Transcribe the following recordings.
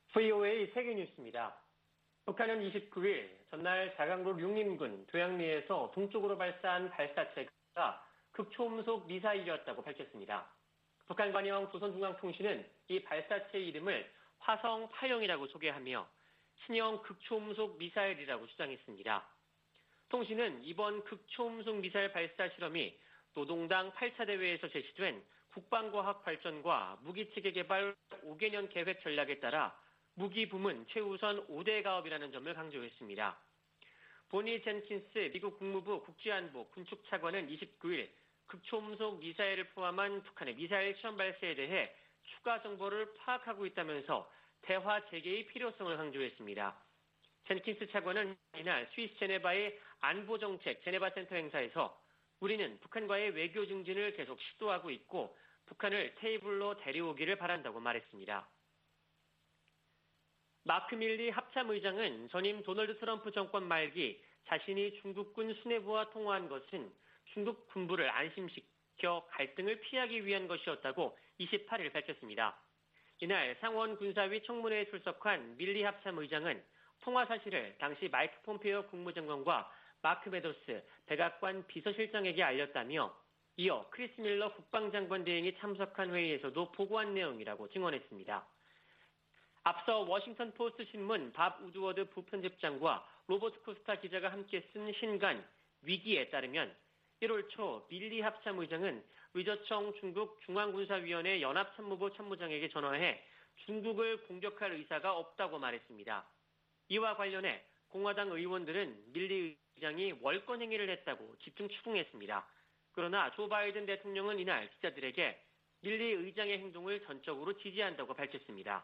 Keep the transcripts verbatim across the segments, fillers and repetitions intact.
브이오에이 세계뉴스입니다. 북한은 이십구 일 전날 자강도 융림군 도양리에서 동쪽으로 발사한 발사체가 극초음속 미사일이었다고 밝혔습니다. 북한 관영 조선중앙통신은 이 발사체 이름을 화성 팔형이라고 소개하며 신형 극초음속 미사일이라고 주장했습니다. 통신은 이번 극초음속 미사일 발사 실험이 노동당 팔 차 대회에서 제시된 국방과학 발전과 무기체계 개발 오 개년 계획 전략에 따라 무기 부문 최우선 오 대 가업이라는 점을 강조했습니다. 보니 젠킨스 미국 국무부 국제안보 군축차관은 이십구 일 극초음속 미사일을 포함한 북한의 미사일 시험 발사에 대해 추가 정보를 파악하고 있다면서 대화 재개의 필요성을 강조했습니다. 젠킨스 차관은 이날 스위스 제네바의 안보정책 제네바 센터 행사에서 우리는 북한과의 외교 증진을 계속 시도하고 있고 북한을 테이블로 데려오기를 바란다고 말했습니다. 마크 밀리 합참의장은 전임 도널드 트럼프 정권 말기 자신이 중국군 수뇌부와 통화한 것은 중국 군부를 안심시켜 갈등을 피하기 위한 것이었다고 이십팔 일 밝혔습니다. 이날 상원 군사위 청문회에 출석한 밀리 합참의장은 통화 사실을 당시 마이크 폼페이오 국무장관과 마크 메도스 백악관 비서실장에게 알렸다며 이어 크리스 밀러 국방장관 대행이 참석한 회의에서도 보고한 내용이라고 증언했습니다. 앞서 워싱턴 포스트 신문 밥 우드워드 부편집장과 로버트 코스타 기자가 함께 쓴 신간 위기에 따르면 일월 초 밀리 합참의장은 의저청 중국 중앙군사위원회 연합참모부 참모장에게 전화해 중국을 공격할 의사가 없다고 말했습니다. 이와 관련해 공화당 의원들은 밀리 의장이 월권 행위를 했다고 집중 추궁했습니다. 그러나 조 바이든 대통령은 이날 기자들에게 밀리 의장의 행동을 전적으로 지지한다고 밝혔습니다.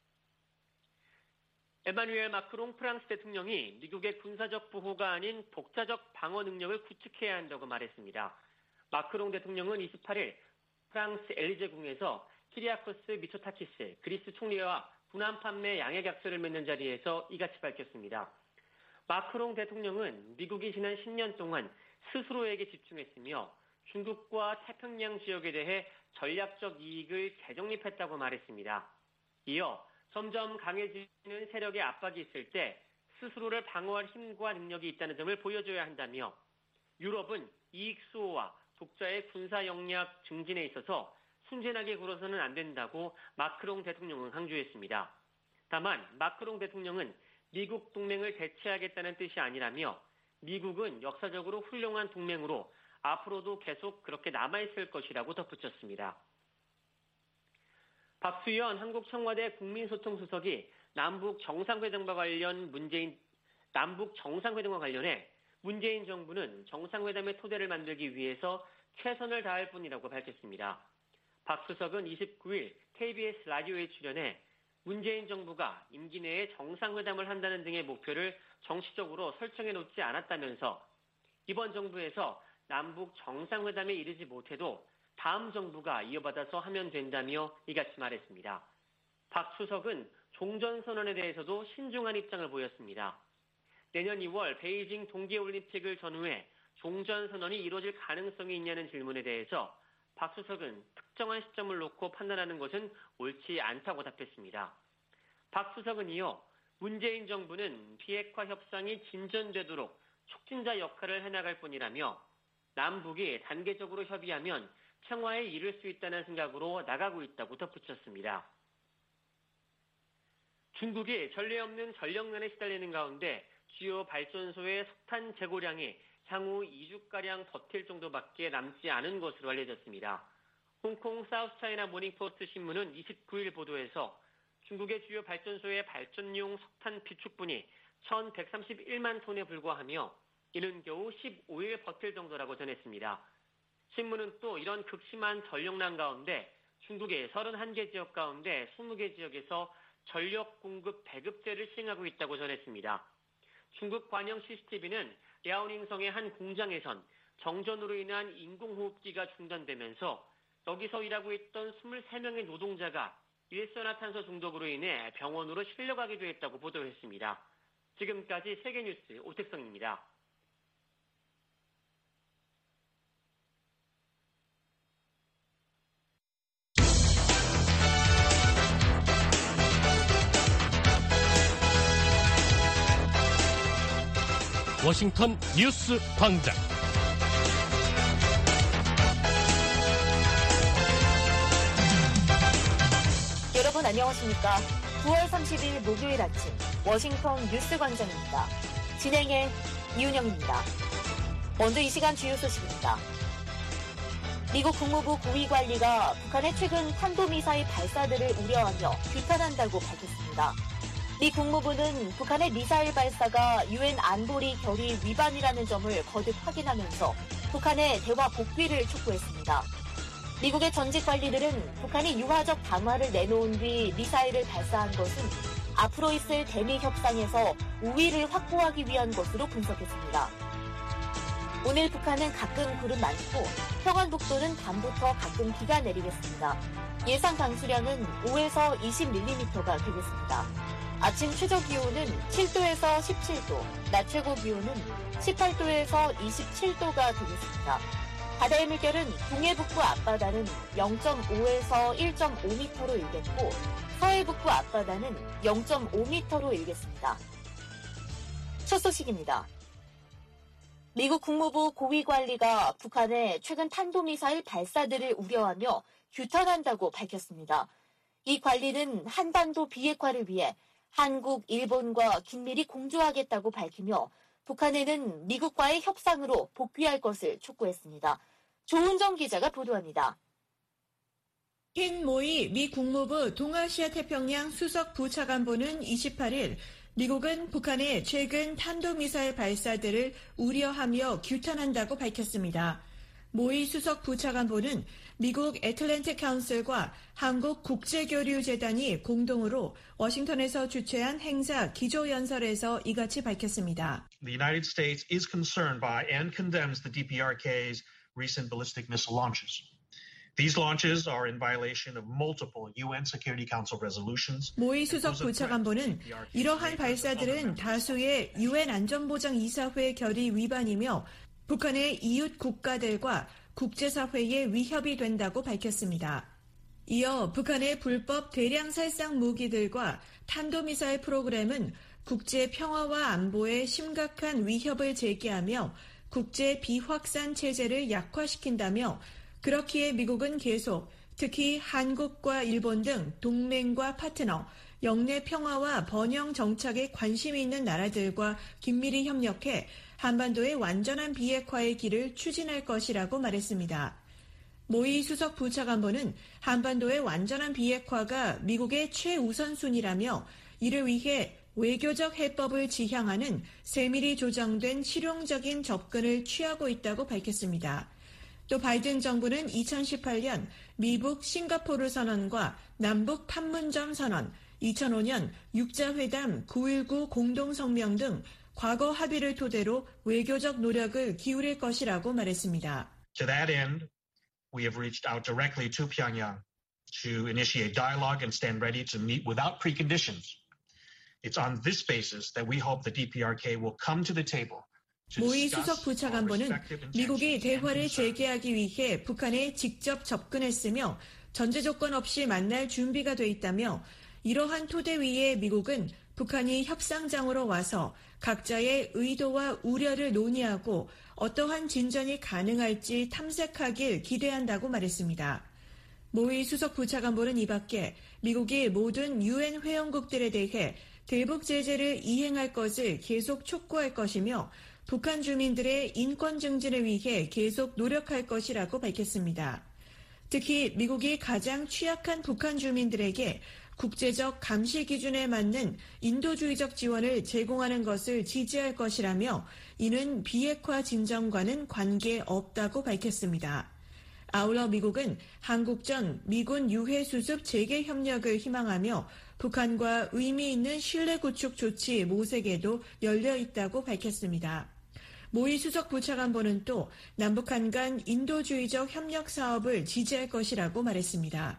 에마누엘 마크롱 프랑스 대통령이 미국의 군사적 보호가 아닌 독자적 방어 능력을 구축해야 한다고 말했습니다. 마크롱 대통령은 이십팔 일 프랑스 엘리제궁에서 키리아코스 미초타키스 그리스 총리와 군함 판매 양해 약서를 맺는 자리에서 이같이 밝혔습니다. 마크롱 대통령은 미국이 지난 십 년 동안 스스로에게 집중했으며 중국과 태평양 지역에 대해 전략적 이익을 재정립했다고 말했습니다. 이어 점점 강해지는 세력의 압박이 있을 때 스스로를 방어할 힘과 능력이 있다는 점을 보여줘야 한다며 유럽은 이익 수호와 독자의 군사 역량 증진에 있어서 순진하게 굴어서는 안 된다고 마크롱 대통령은 강조했습니다. 다만 마크롱 대통령은 미국 동맹을 대체하겠다는 뜻이 아니라며 미국은 역사적으로 훌륭한 동맹으로 앞으로도 계속 그렇게 남아있을 것이라고 덧붙였습니다. 박수현 한국 청와대 국민소통수석이 남북 정상회담과 관련 문재인 남북 정상회담과 관련해 문재인 정부는 정상회담의 토대를 만들기 위해서 최선을 다할 뿐이라고 밝혔습니다. 박 수석은 이십구 일 케이비에스 라디오에 출연해 문재인 정부가 임기 내에 정상회담을 한다는 등의 목표를 정치적으로 설정해 놓지 않았다면서 이번 정부에서 남북 정상회담에 이르지 못해도 다음 정부가 이어받아서 하면 된다며 이같이 말했습니다. 박 수석은 종전선언에 대해서도 신중한 입장을 보였습니다. 내년 이월 베이징 동계올림픽을 전후해 종전선언이 이루어질 가능성이 있냐는 질문에 대해서 박 수석은 특정한 시점을 놓고 판단하는 것은 옳지 않다고 답했습니다. 박 수석은 이어 문재인 정부는 비핵화 협상이 진전되도록 촉진자 역할을 해나갈 뿐이라며 남북이 단계적으로 협의하면 평화에 이를 수 있다는 생각으로 나가고 있다고 덧붙였습니다. 중국이 전례 없는 전력난에 시달리는 가운데 주요 발전소의 석탄 재고량이 향후 이 주가량 버틸 정도밖에 남지 않은 것으로 알려졌습니다. 홍콩 사우스차이나 모닝포스트 신문은 이십구 일 보도에서 중국의 주요 발전소의 발전용 석탄 비축분이 천백삼십일만 톤에 불과하며 이는 겨우 십오 일 버틸 정도라고 전했습니다. 신문은 또 이런 극심한 전력난 가운데 중국의 서른한 개 지역 가운데 이십 개 지역에서 전력 공급 배급제를 시행하고 있다고 전했습니다. 중국 관영 씨씨티비는 랴오닝성의 한 공장에선 정전으로 인한 인공호흡기가 중단되면서 여기서 일하고 있던 이십삼 명의 노동자가 일산화탄소 중독으로 인해 병원으로 실려가기도 했다고 보도했습니다. 지금까지 세계뉴스 오택성입니다. 워싱턴 뉴스 광장. 여러분 안녕하십니까? 구월 삼십일 목요일 아침 워싱턴 뉴스 광장입니다. 진행의 이윤영입니다. 먼저 이 시간 주요 소식입니다. 미국 국무부 고위관리가 북한의 최근 탄도미사일 발사들을 우려하며 규탄한다고 밝혔습니다. 미 국무부는 북한의 미사일 발사가 유엔 안보리 결의 위반이라는 점을 거듭 확인하면서 북한의 대화 복귀를 촉구했습니다. 미국의 전직 관리들은 북한이 유화적 담화를 내놓은 뒤 미사일을 발사한 것은 앞으로 있을 대미 협상에서 우위를 확보하기 위한 것으로 분석했습니다. 오늘 북한은 가끔 구름 많고 평안북도는 밤부터 가끔 비가 내리겠습니다. 예상 강수량은 오에서 이십 밀리미터가 되겠습니다. 아침 최저 기온은 칠 도에서 십칠 도, 낮 최고 기온은 십팔 도에서 이십칠 도가 되겠습니다. 바다의 물결은 동해 북부 앞바다는 영 점 오에서 일 점 오 미터로 일겠고 서해 북부 앞바다는 영 점 오 미터로 일겠습니다. 첫 소식입니다. 미국 국무부 고위관리가 북한의 최근 탄도미사일 발사들을 우려하며 규탄한다고 밝혔습니다. 이 관리는 한반도 비핵화를 위해 한국, 일본과 긴밀히 공조하겠다고 밝히며 북한에는 미국과의 협상으로 복귀할 것을 촉구했습니다. 조은정 기자가 보도합니다. 켄 모이 미 국무부 동아시아 태평양 수석 부차관보는 이십팔 일 미국은 북한의 최근 탄도미사일 발사들을 우려하며 규탄한다고 밝혔습니다. 모이 수석 부차관보는 미국 애틀랜틱 카운슬과 한국 국제교류재단이 공동으로 워싱턴에서 주최한 행사 기조연설에서 이같이 밝혔습니다. The United States is concerned by and condemns the 디피아르케이's recent ballistic missile launches. These launches are in violation of multiple 유엔 Security Council resolutions. 모이 수석 부차관보는 이러한 발사들은 다수의 유엔 안전보장이사회 결의 위반이며 북한의 이웃 국가들과 국제사회에 위협이 된다고 밝혔습니다. 이어 북한의 불법 대량 살상 무기들과 탄도미사일 프로그램은 국제 평화와 안보에 심각한 위협을 제기하며 국제 비확산 체제를 약화시킨다며 그렇기에 미국은 계속 특히 한국과 일본 등 동맹과 파트너, 영내 평화와 번영 정착에 관심이 있는 나라들과 긴밀히 협력해 한반도의 완전한 비핵화의 길을 추진할 것이라고 말했습니다. 모이 수석 부차관보는 한반도의 완전한 비핵화가 미국의 최우선순위라며 이를 위해 외교적 해법을 지향하는 세밀히 조정된 실용적인 접근을 취하고 있다고 밝혔습니다. 또 바이든 정부는 이천십팔 년 미북 싱가포르 선언과 남북 판문점 선언, 이천오 년 육자회담 구일구 공동성명 등 과거 합의를 토대로 외교적 노력을 기울일 것이라고 말했습니다. To that end, we have reached out directly to Pyongyang to initiate dialogue and stand ready to meet without preconditions. It's on this basis that we hope the 디피아르케이 will come to the table. 모이 수석 부차관보는 미국이 대화를 재개하기 위해 북한에 직접 접근했으며 전제 조건 없이 만날 준비가 돼 있다며 이러한 토대 위에 미국은 북한이 협상장으로 와서 각자의 의도와 우려를 논의하고 어떠한 진전이 가능할지 탐색하길 기대한다고 말했습니다. 모이 수석 부차관보는 이 밖에 미국이 모든 유엔 회원국들에 대해 대북 제재를 이행할 것을 계속 촉구할 것이며 북한 주민들의 인권 증진을 위해 계속 노력할 것이라고 밝혔습니다. 특히 미국이 가장 취약한 북한 주민들에게 국제적 감시 기준에 맞는 인도주의적 지원을 제공하는 것을 지지할 것이라며 이는 비핵화 진전과는 관계없다고 밝혔습니다. 아울러 미국은 한국전 미군 유해 수습 재개 협력을 희망하며 북한과 의미 있는 신뢰 구축 조치 모색에도 열려 있다고 밝혔습니다. 모이 수석 부차관보는 또 남북한 간 인도주의적 협력 사업을 지지할 것이라고 말했습니다.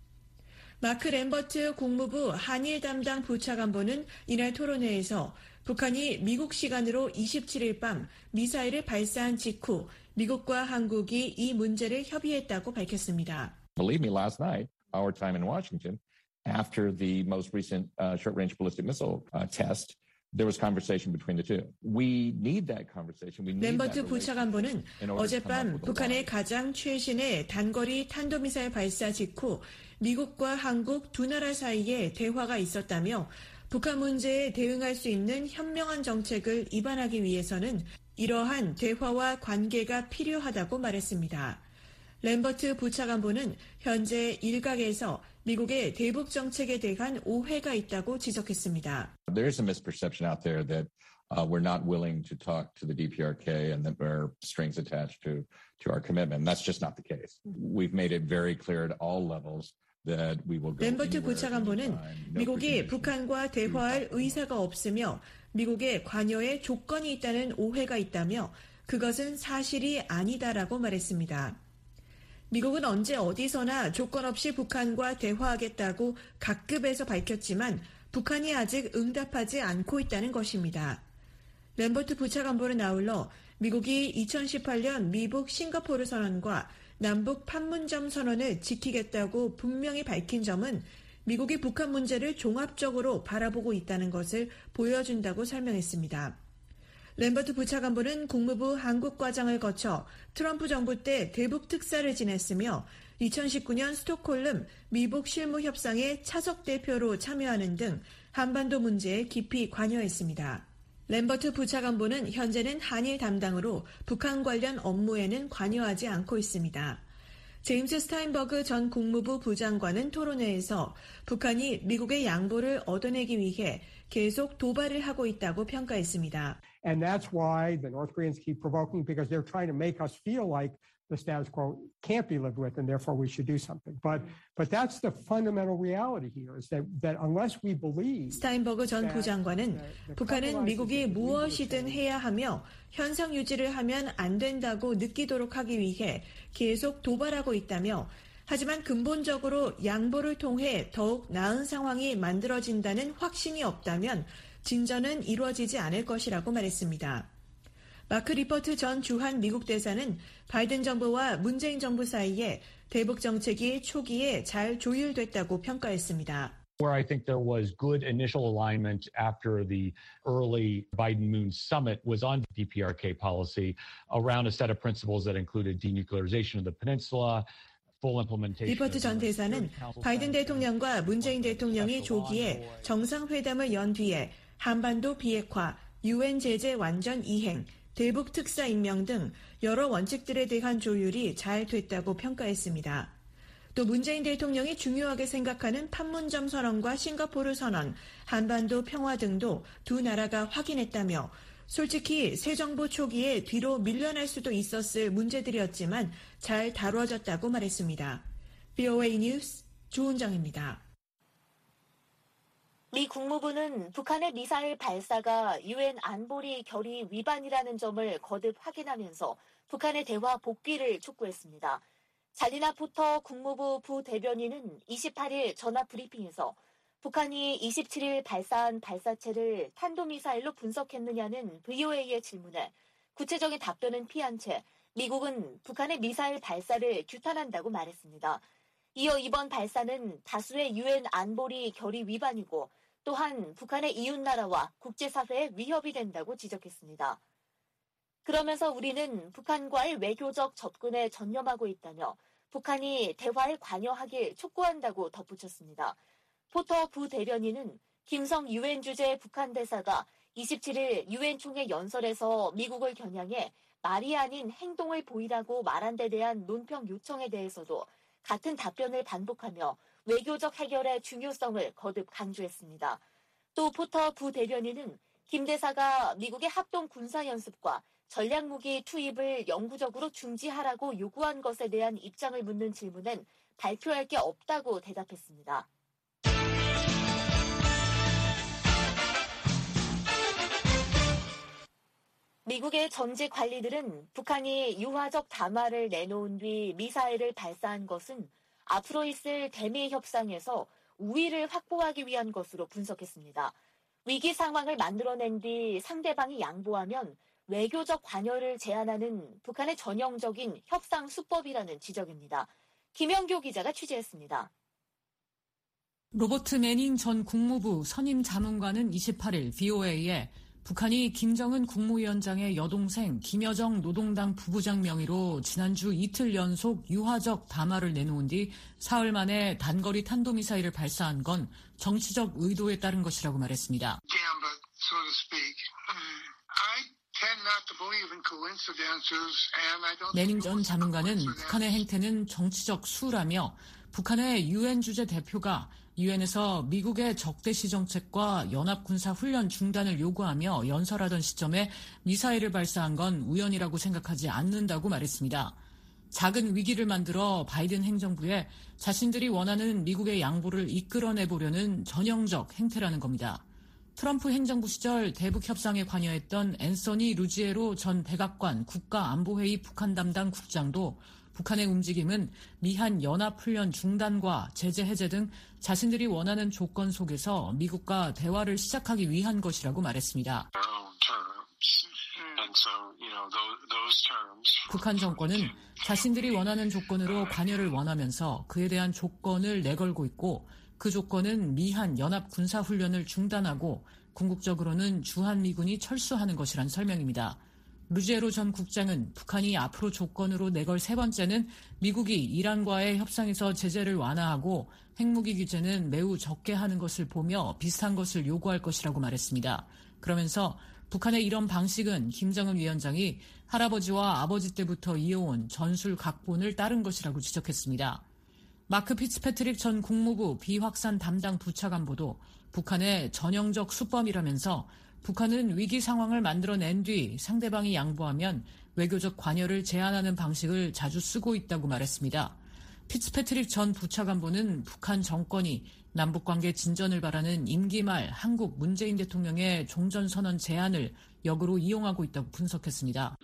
마크 램버트 국무부 한일 담당 부차관보는 이날 토론회에서 북한이 미국 시간으로 이십칠 일 밤 미사일을 발사한 직후 미국과 한국이 이 문제를 협의했다고 밝혔습니다. Believe me, last night, our time in Washington, after the most recent uh, short-range ballistic missile uh, test, there was conversation between the two. We need that conversation. We need 램버트 that 부차관보는 in order to come up 어젯밤 with a 북한의 line. 가장 최신의 단거리 탄도미사일 발사 직후 미국과 한국 두 나라 사이에 대화가 있었다며 북한 문제에 대응할 수 있는 현명한 정책을 입안하기 위해서는 이러한 대화와 관계가 필요하다고 말했습니다. 램버트 부차관보는 현재 일각에서 미국의 대북 정책에 대한 오해가 있다고 지적했습니다. There is a misperception out there that uh, we're not willing to talk to the D P R K and that there are strings attached to, to our commitment. And that's just not the case. We've made it very clear at all levels that we will go 램버트 anywhere, 부차관보는 anytime, no 미국이 preconditions. 북한과 대화할 의사가 없으며 미국의 관여에 조건이 있다는 오해가 있다며 그것은 사실이 아니다라고 말했습니다. 미국은 언제 어디서나 조건 없이 북한과 대화하겠다고 각급에서 밝혔지만 북한이 아직 응답하지 않고 있다는 것입니다. 램버트 부차관보는 아울러 미국이 이천십팔 년 미북 싱가포르 선언과 남북 판문점 선언을 지키겠다고 분명히 밝힌 점은 미국이 북한 문제를 종합적으로 바라보고 있다는 것을 보여준다고 설명했습니다. 램버트 부차관보는 국무부 한국과장을 거쳐 트럼프 정부 때 대북 특사를 지냈으며 이천십구 년 스톡홀름 미북 실무협상에 차석 대표로 참여하는 등 한반도 문제에 깊이 관여했습니다. 램버트 부차관보는 현재는 한일 담당으로 북한 관련 업무에는 관여하지 않고 있습니다. 제임스 스타인버그 전 국무부 부장관은 토론회에서 북한이 미국의 양보를 얻어내기 위해 계속 도발을 하고 있다고 평가했습니다. And that's why the North Koreans keep provoking, because they're trying to make us feel like the status quo can't be lived with and therefore we should do something. But but that's the fundamental reality here is that that unless we believe 스타인버그 전 부장관은 북한은 미국이 무엇이든 해야 하며 현상 유지를 하면 안 된다고 느끼도록 하기 위해 계속 도발하고 있다며 하지만 근본적으로 양보를 통해 더욱 나은 상황이 만들어진다는 확신이 없다면 진전은 이루어지지 않을 것이라고 말했습니다. 마크 리퍼트 전 주한 미국 대사는 바이든 정부와 문재인 정부 사이에 대북 정책이 초기에 잘 조율됐다고 평가했습니다. Where I think there was good initial alignment after the early Biden-Moon summit was on D P R K policy around a set of principles that included denuclearization of the peninsula, full implementation. 리퍼트 전 대사는 바이든 대통령과 문재인 대통령이 조기에 정상회담을 연 뒤에 한반도 비핵화, 유엔 제재 완전 이행, 대북 특사 임명 등 여러 원칙들에 대한 조율이 잘 됐다고 평가했습니다. 또 문재인 대통령이 중요하게 생각하는 판문점 선언과 싱가포르 선언, 한반도 평화 등도 두 나라가 확인했다며 솔직히 새 정부 초기에 뒤로 밀려날 수도 있었을 문제들이었지만 잘 다뤄졌다고 말했습니다. 브이오에이 뉴스 조은정입니다. 미 국무부는 북한의 미사일 발사가 유엔 안보리 결의 위반이라는 점을 거듭 확인하면서 북한의 대화 복귀를 촉구했습니다. 잘리나 포터 국무부 부대변인은 이십팔 일 전화 브리핑에서 북한이 이십칠 일 발사한 발사체를 탄도미사일로 분석했느냐는 브이오에이의 질문에 구체적인 답변은 피한 채 미국은 북한의 미사일 발사를 규탄한다고 말했습니다. 이어 이번 발사는 다수의 유엔 안보리 결의 위반이고 또한 북한의 이웃나라와 국제사회에 위협이 된다고 지적했습니다. 그러면서 우리는 북한과의 외교적 접근에 전념하고 있다며 북한이 대화에 관여하길 촉구한다고 덧붙였습니다. 포터 부대변인은 김성 유엔 주재 북한 대사가 이십칠 일 유엔 총회 연설에서 미국을 겨냥해 말이 아닌 행동을 보이라고 말한 데 대한 논평 요청에 대해서도 같은 답변을 반복하며 외교적 해결의 중요성을 거듭 강조했습니다. 또 포터 부대변인은 김 대사가 미국의 합동 군사연습과 전략무기 투입을 영구적으로 중지하라고 요구한 것에 대한 입장을 묻는 질문엔 발표할 게 없다고 대답했습니다. 미국의 전직 관리들은 북한이 유화적 담화를 내놓은 뒤 미사일을 발사한 것은 앞으로 있을 대미 협상에서 우위를 확보하기 위한 것으로 분석했습니다. 위기 상황을 만들어낸 뒤 상대방이 양보하면 외교적 관여를 제한하는 북한의 전형적인 협상 수법이라는 지적입니다. 김영교 기자가 취재했습니다. 로버트 매닝 전 국무부 선임 자문관은 이십팔 일 브이오에이에 북한이 김정은 국무위원장의 여동생 김여정 노동당 부부장 명의로 지난주 이틀 연속 유화적 담화를 내놓은 뒤 사흘 만에 단거리 탄도미사일을 발사한 건 정치적 의도에 따른 것이라고 말했습니다. 매닝 전 자문관은 북한의 행태는 정치적 수라며 북한의 유엔 주재 대표가 유엔에서 미국의 적대시 정책과 연합군사훈련 중단을 요구하며 연설하던 시점에 미사일을 발사한 건 우연이라고 생각하지 않는다고 말했습니다. 작은 위기를 만들어 바이든 행정부에 자신들이 원하는 미국의 양보를 이끌어내보려는 전형적 행태라는 겁니다. 트럼프 행정부 시절 대북 협상에 관여했던 앤서니 루지에로 전 백악관 국가안보회의 북한 담당 국장도 북한의 움직임은 미한 연합훈련 중단과 제재 해제 등 자신들이 원하는 조건 속에서 미국과 대화를 시작하기 위한 것이라고 말했습니다. 북한 정권은 자신들이 원하는 조건으로 관여를 원하면서 그에 대한 조건을 내걸고 있고 그 조건은 미한 연합 군사훈련을 중단하고 궁극적으로는 주한미군이 철수하는 것이란 설명입니다. 루제로 전 국장은 북한이 앞으로 조건으로 내걸 세 번째는 미국이 이란과의 협상에서 제재를 완화하고 핵무기 규제는 매우 적게 하는 것을 보며 비슷한 것을 요구할 것이라고 말했습니다. 그러면서 북한의 이런 방식은 김정은 위원장이 할아버지와 아버지 때부터 이어온 전술 각본을 따른 것이라고 지적했습니다. 마크 피츠패트릭 전 국무부 비확산 담당 부차관보도 북한의 전형적 수법이라면서 북한은 위기 상황을 만들어낸 뒤 상대방이 양보하면 외교적 관여를 제한하는 방식을 자주 쓰고 있다고 말했습니다. 피츠패트릭 전 부차관보는 북한 정권이 남북관계 진전을 바라는 임기 말 한국 문재인 대통령의 종전선언 제안을 역으로 이용하고 있다고 분석했습니다.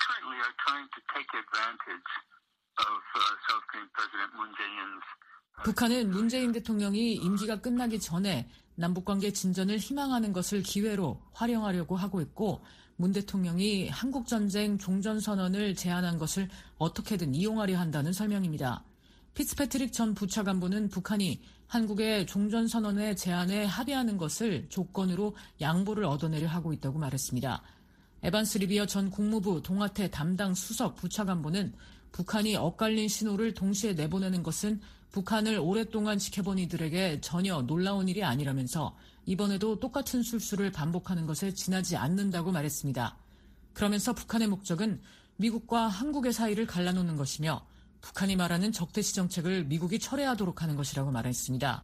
북한은 문재인 대통령이 임기가 끝나기 전에 남북관계 진전을 희망하는 것을 기회로 활용하려고 하고 있고 문 대통령이 한국전쟁 종전선언을 제안한 것을 어떻게든 이용하려 한다는 설명입니다. 피츠패트릭 전 부차관보는 북한이 한국의 종전선언의 제안에 합의하는 것을 조건으로 양보를 얻어내려 하고 있다고 말했습니다. 에반스 리비어 전 국무부 동아태 담당 수석 부차관보는 북한이 엇갈린 신호를 동시에 내보내는 것은 북한을 오랫동안 지켜본 이들에게 전혀 놀라운 일이 아니라면서 이번에도 똑같은 술수를 반복하는 것에 지나지 않는다고 말했습니다. 그러면서 북한의 목적은 미국과 한국의 사이를 갈라놓는 것이며 북한이 말하는 적대시 정책을 미국이 철회하도록 하는 것이라고 말했습니다.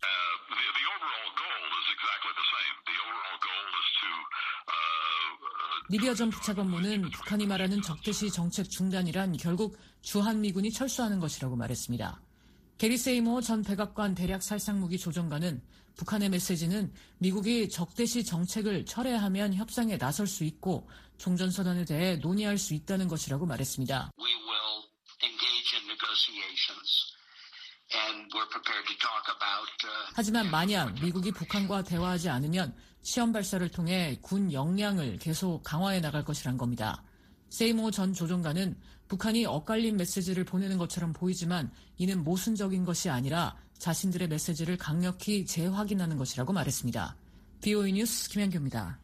리비어 전 부차관보는 북한이 말하는 적대시 정책 중단이란 결국 주한미군이 철수하는 것이라고 말했습니다. 게리 세이모어 전 백악관 대략 살상무기 조정관은 북한의 메시지는 미국이 적대시 정책을 철회하면 협상에 나설 수 있고 종전선언에 대해 논의할 수 있다는 것이라고 말했습니다. 하지만 만약 미국이 북한과 대화하지 않으면 시험 발사를 통해 군 역량을 계속 강화해 나갈 것이란 겁니다. 세이모 전 조정관은 북한이 엇갈린 메시지를 보내는 것처럼 보이지만 이는 모순적인 것이 아니라 자신들의 메시지를 강력히 재확인하는 것이라고 말했습니다. 브이오에이 뉴스 김현규입니다.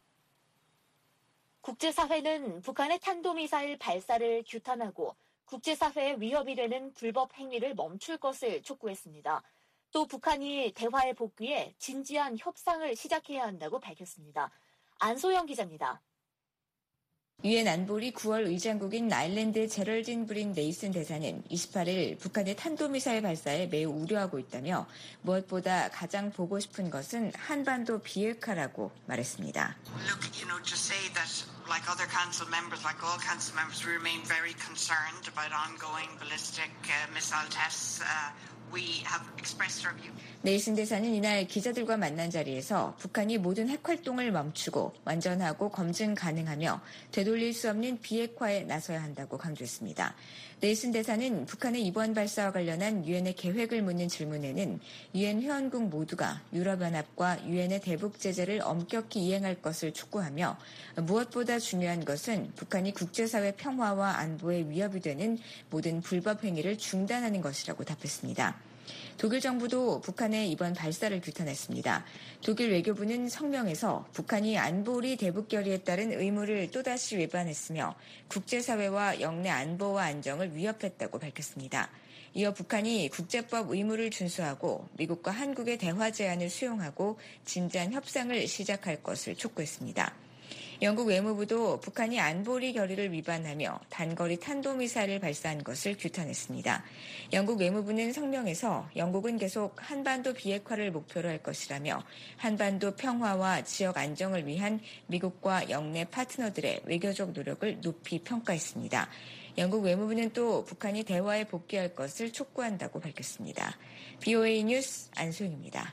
국제사회는 북한의 탄도미사일 발사를 규탄하고 국제사회의 위협이 되는 불법 행위를 멈출 것을 촉구했습니다. 또 북한이 대화에 복귀해 진지한 협상을 시작해야 한다고 밝혔습니다. 안소영 기자입니다. 유엔 안보리 구월 의장국인 아일랜드 제럴딘 브린 네이슨 대사는 이십팔 일 북한의 탄도미사일 발사에 매우 우려하고 있다며 무엇보다 가장 보고 싶은 것은 한반도 비핵화라고 말했습니다. Look, you know, to say that like other council members, like all council members, we remain very concerned about ongoing ballistic uh, missile tests. Uh, We have expressed our view. 네이슨 대사는 이날 기자들과 만난 자리에서 북한이 모든 핵활동을 멈추고 완전하고 검증 가능하며 되돌릴 수 없는 비핵화에 나서야 한다고 강조했습니다. 네이슨 대사는 북한의 이번 발사와 관련한 유엔의 계획을 묻는 질문에는 유엔 회원국 모두가 유럽연합과 유엔의 대북 제재를 엄격히 이행할 것을 촉구하며 무엇보다 중요한 것은 북한이 국제사회 평화와 안보에 위협이 되는 모든 불법 행위를 중단하는 것이라고 답했습니다. 독일 정부도 북한의 이번 발사를 규탄했습니다. 독일 외교부는 성명에서 북한이 안보리 대북 결의에 따른 의무를 또다시 위반했으며 국제사회와 영내 안보와 안정을 위협했다고 밝혔습니다. 이어 북한이 국제법 의무를 준수하고 미국과 한국의 대화 제안을 수용하고 진지한 협상을 시작할 것을 촉구했습니다. 영국 외무부도 북한이 안보리 결의를 위반하며 단거리 탄도미사일을 발사한 것을 규탄했습니다. 영국 외무부는 성명에서 영국은 계속 한반도 비핵화를 목표로 할 것이라며 한반도 평화와 지역 안정을 위한 미국과 영내 파트너들의 외교적 노력을 높이 평가했습니다. 영국 외무부는 또 북한이 대화에 복귀할 것을 촉구한다고 밝혔습니다. 비오에이 뉴스 안소영입니다.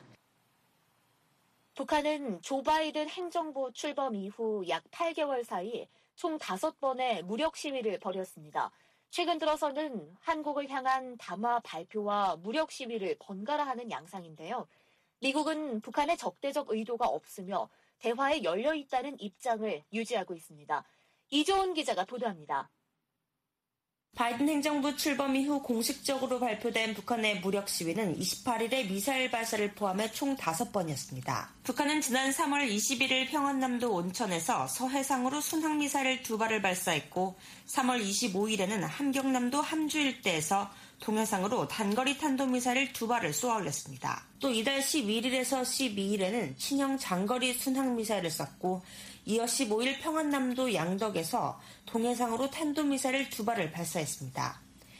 북한은 조 바이든 행정부 출범 이후 약 팔 개월 사이 총 다섯 번의 무력 시위를 벌였습니다. 최근 들어서는 한국을 향한 담화 발표와 무력 시위를 번갈아 하는 양상인데요. 미국은 북한의 적대적 의도가 없으며 대화에 열려 있다는 입장을 유지하고 있습니다. 이조은 기자가 보도합니다. 바이든 행정부 출범 이후 공식적으로 발표된 북한의 무력 시위는 이십팔 일의 미사일 발사를 포함해 총 다섯 번이었습니다. 북한은 지난 삼월 이십일일 평안남도 온천에서 서해상으로 순항미사일 두 발을 발사했고 삼월 이십오일에는 함경남도 함주 일대에서 동해상으로 단거리 탄도미사일 두 발을 쏘아 올렸습니다. 또 이달 십일일에서 십이일에는 신형 장거리 순항미사일을 쐈고 이어 십오일 평안남도 양덕에서 동해상으로 탄도미사일 두 발을 발사했습니다.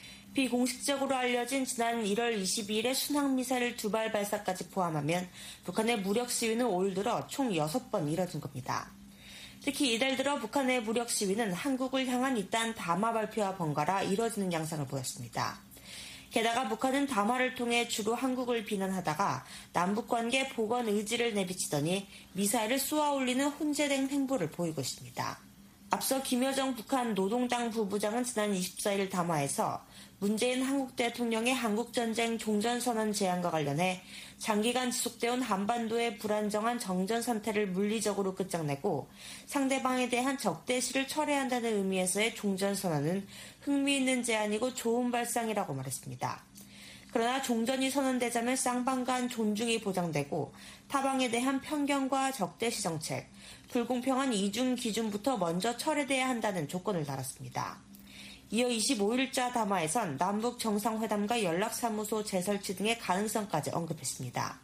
비공식적으로 알려진 지난 일월 이십이일의 순항미사일 두 발 발사까지 포함하면 북한의 무력 시위는 올 들어 총 여섯 번 이뤄진 겁니다. 특히 이달 들어 북한의 무력 시위는 한국을 향한 이딴 담화 발표와 번갈아 이뤄지는 양상을 보였습니다. 게다가 북한은 담화를 통해 주로 한국을 비난하다가 남북관계 복원 의지를 내비치더니 미사일을 쏘아 올리는 혼재된 행보를 보이고 있습니다. 앞서 김여정 북한 노동당 부부장은 지난 이십사일 담화에서 문재인 한국 대통령의 한국전쟁 종전선언 제안과 관련해 장기간 지속되어온 한반도의 불안정한 정전 상태를 물리적으로 끝장내고 상대방에 대한 적대시를 철회한다는 의미에서의 종전선언은 흥미있는 제안이고 좋은 발상이라고 말했습니다. 그러나 종전이 선언되자면 쌍방 간 존중이 보장되고 타방에 대한 편견과 적대시 정책, 불공평한 이중 기준부터 먼저 철회돼야 한다는 조건을 달았습니다. 이어 이십오일자 담화에선 남북 정상회담과 연락사무소 재설치 등의 가능성까지 언급했습니다.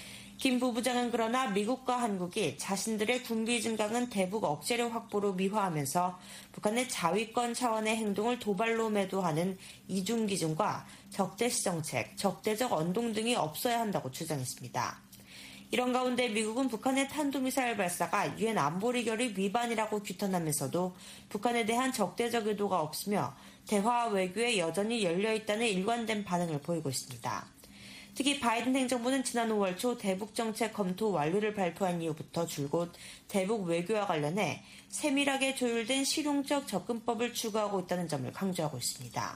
김 부부장은 그러나 미국과 한국이 자신들의 군비 증강은 대북 억제력 확보로 미화하면서 북한의 자위권 차원의 행동을 도발로 매도하는 이중 기준과 적대시 정책, 적대적 언동 등이 없어야 한다고 주장했습니다. 이런 가운데 미국은 북한의 탄도미사일 발사가 유엔 안보리 결의 위반이라고 규탄하면서도 북한에 대한 적대적 의도가 없으며 대화 외교에 여전히 열려있다는 일관된 반응을 보이고 있습니다. 특히 바이든 행정부는 지난 오월 초 대북 정책 검토 완료를 발표한 이후부터 줄곧 대북 외교와 관련해 세밀하게 조율된 실용적 접근법을 추구하고 있다는 점을 강조하고 있습니다.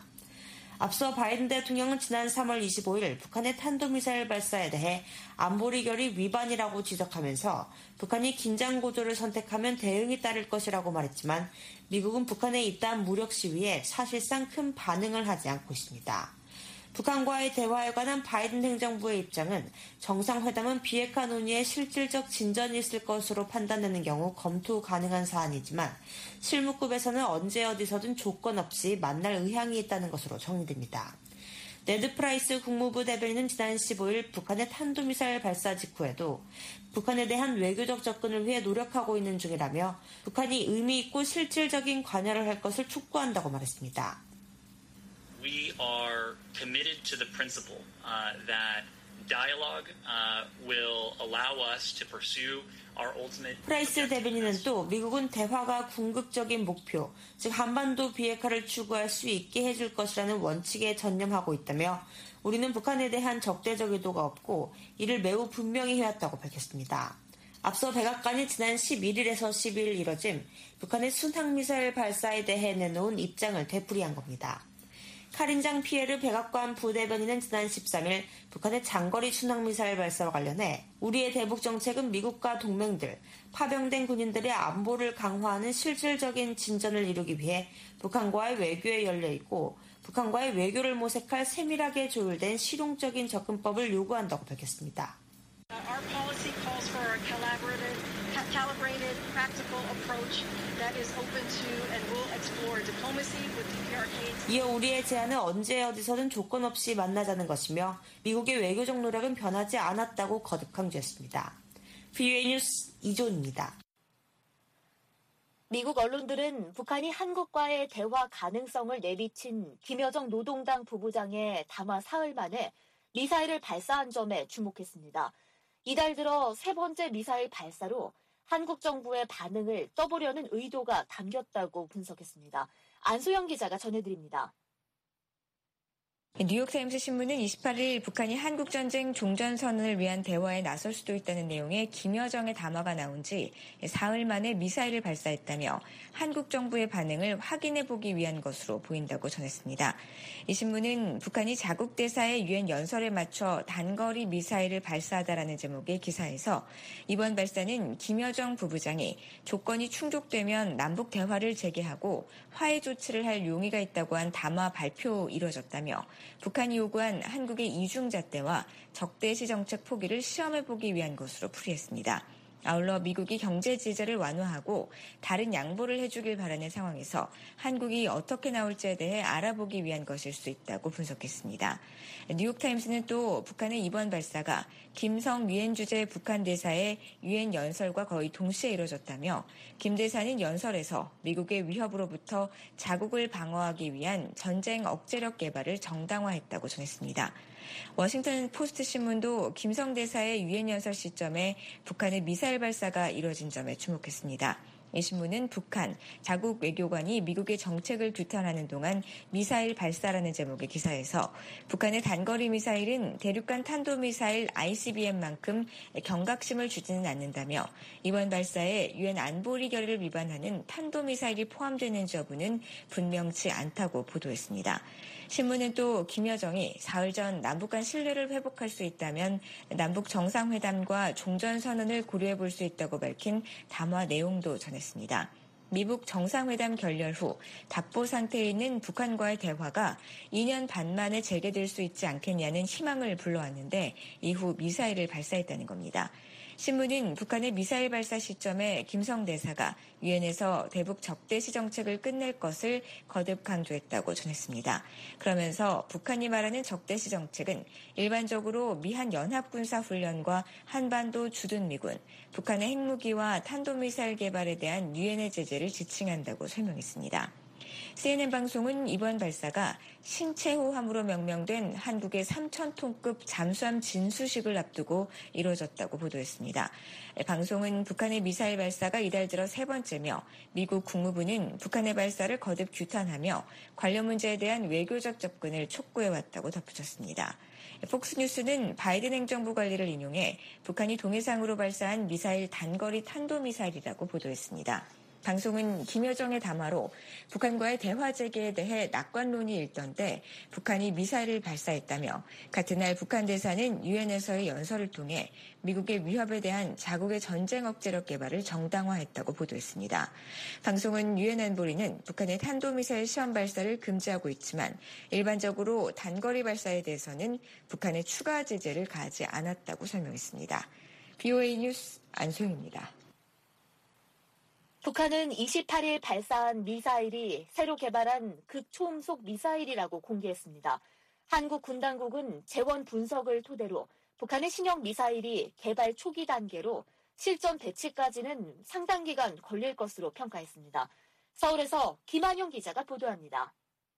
앞서 바이든 대통령은 지난 삼월 이십오일 북한의 탄도미사일 발사에 대해 안보리 결의 위반이라고 지적하면서 북한이 긴장고조를 선택하면 대응이 따를 것이라고 말했지만 미국은 북한의 이딴 무력 시위에 사실상 큰 반응을 하지 않고 있습니다. 북한과의 대화에 관한 바이든 행정부의 입장은 정상회담은 비핵화 논의에 실질적 진전이 있을 것으로 판단되는 경우 검토 가능한 사안이지만 실무급에서는 언제 어디서든 조건 없이 만날 의향이 있다는 것으로 정리됩니다. 네드 프라이스 국무부 대변인은 지난 십오일 북한의 탄도미사일 발사 직후에도 북한에 대한 외교적 접근을 위해 노력하고 있는 중이라며 북한이 의미 있고 실질적인 관여를 할 것을 촉구한다고 말했습니다. We are committed to the principle uh, that dialogue uh, will allow us to pursue our ultimate. 프라이스 대변인은 또 미국은 대화가 궁극적인 목표, 즉 한반도 비핵화를 추구할 수 있게 해줄 것이라는 원칙에 전념하고 있다며 우리는 북한에 대한 적대적 의도가 없고 이를 매우 분명히 해왔다고 밝혔습니다. 앞서 백악관이 지난 십일일에서 십이일 이뤄진 북한의 순항미사일 발사에 대해 내놓은 입장을 되풀이한 겁니다. 카린장 피에르 백악관 부대변인은 지난 십삼일 북한의 장거리 순항미사일 발사와 관련해 우리의 대북 정책은 미국과 동맹들, 파병된 군인들의 안보를 강화하는 실질적인 진전을 이루기 위해 북한과의 외교에 열려있고 북한과의 외교를 모색할 세밀하게 조율된 실용적인 접근법을 요구한다고 밝혔습니다. Our policy calls for a collaborative, calibrated, practical approach that is open to and will explore diplomacy with 디피아르케이. 이어 우리의 제안은 언제 어디서든 조건 없이 만나자는 것이며 미국의 외교적 노력은 변하지 않았다고 거듭 강조했습니다. 브이오에이 뉴스 이존입니다. 미국 언론들은 북한이 한국과의 대화 가능성을 내비친 김여정 노동당 부부장의 담화 사흘 만에 미사일을 발사한 점에 주목했습니다. 이달 들어 세 번째 미사일 발사로 한국 정부의 반응을 떠보려는 의도가 담겼다고 분석했습니다. 안소영 기자가 전해드립니다. 뉴욕타임스 신문은 이십팔일 북한이 한국전쟁 종전선언을 위한 대화에 나설 수도 있다는 내용의 김여정의 담화가 나온 지 사흘 만에 미사일을 발사했다며 한국 정부의 반응을 확인해보기 위한 것으로 보인다고 전했습니다. 이 신문은 북한이 자국 대사의 유엔 연설에 맞춰 단거리 미사일을 발사하다라는 제목의 기사에서 이번 발사는 김여정 부부장이 조건이 충족되면 남북 대화를 재개하고 화해 조치를 할 용의가 있다고 한 담화 발표 이뤄졌다며 북한이 요구한 한국의 이중잣대와 적대시 정책 포기를 시험해보기 위한 것으로 풀이했습니다. 아울러 미국이 경제 제재를 완화하고 다른 양보를 해주길 바라는 상황에서 한국이 어떻게 나올지에 대해 알아보기 위한 것일 수 있다고 분석했습니다. 뉴욕타임스는 또 북한의 이번 발사가 김성 유엔 주재 북한 대사의 유엔 연설과 거의 동시에 이뤄졌다며 김 대사는 연설에서 미국의 위협으로부터 자국을 방어하기 위한 전쟁 억제력 개발을 정당화했다고 전했습니다. 워싱턴 포스트 신문도 김성 대사의 유엔 연설 시점에 북한의 미사일 발사가 이뤄진 점에 주목했습니다. 이 신문은 북한, 자국 외교관이 미국의 정책을 규탄하는 동안 미사일 발사라는 제목의 기사에서 북한의 단거리 미사일은 대륙간 탄도미사일 아이씨비엠만큼 경각심을 주지는 않는다며 이번 발사에 유엔 안보리 결의를 위반하는 탄도미사일이 포함되는지 여부는 분명치 않다고 보도했습니다. 신문은 또 김여정이 사흘 전 남북 간 신뢰를 회복할 수 있다면 남북 정상회담과 종전선언을 고려해 볼 수 있다고 밝힌 담화 내용도 전했습니다. 미북 정상회담 결렬 후 답보 상태에 있는 북한과의 대화가 이 년 반 만에 재개될 수 있지 않겠냐는 희망을 불러왔는데 이후 미사일을 발사했다는 겁니다. 신문은 북한의 미사일 발사 시점에 김성 대사가 유엔에서 대북 적대시 정책을 끝낼 것을 거듭 강조했다고 전했습니다. 그러면서 북한이 말하는 적대시 정책은 일반적으로 미한 연합군사훈련과 한반도 주둔미군, 북한의 핵무기와 탄도미사일 개발에 대한 유엔의 제재를 지칭한다고 설명했습니다. 씨엔엔 방송은 이번 발사가 신체호함으로 명명된 한국의 삼천 톤급 잠수함 진수식을 앞두고 이루어졌다고 보도했습니다. 방송은 북한의 미사일 발사가 이달 들어 세 번째며 미국 국무부는 북한의 발사를 거듭 규탄하며 관련 문제에 대한 외교적 접근을 촉구해왔다고 덧붙였습니다. 폭스뉴스는 바이든 행정부 관리를 인용해 북한이 동해상으로 발사한 미사일 단거리 탄도미사일이라고 보도했습니다. 방송은 김여정의 담화로 북한과의 대화 재개에 대해 낙관론이 일던데 북한이 미사일을 발사했다며 같은 날 북한 대사는 유엔에서의 연설을 통해 미국의 위협에 대한 자국의 전쟁 억제력 개발을 정당화했다고 보도했습니다. 방송은 유엔 안보리는 북한의 탄도미사일 시험 발사를 금지하고 있지만 일반적으로 단거리 발사에 대해서는 북한의 추가 제재를 가하지 않았다고 설명했습니다. 브이오에이 뉴스 안소영입니다. 북한은 이십팔일 발사한 미사일이 새로 개발한 극초음속 미사일이라고 공개했습니다. 한국 군당국은 재원 분석을 토대로 북한의 신형 미사일이 개발 초기 단계로 실전 배치까지는 상당 기간 걸릴 것으로 평가했습니다. 서울에서 김한용 기자가 보도합니다.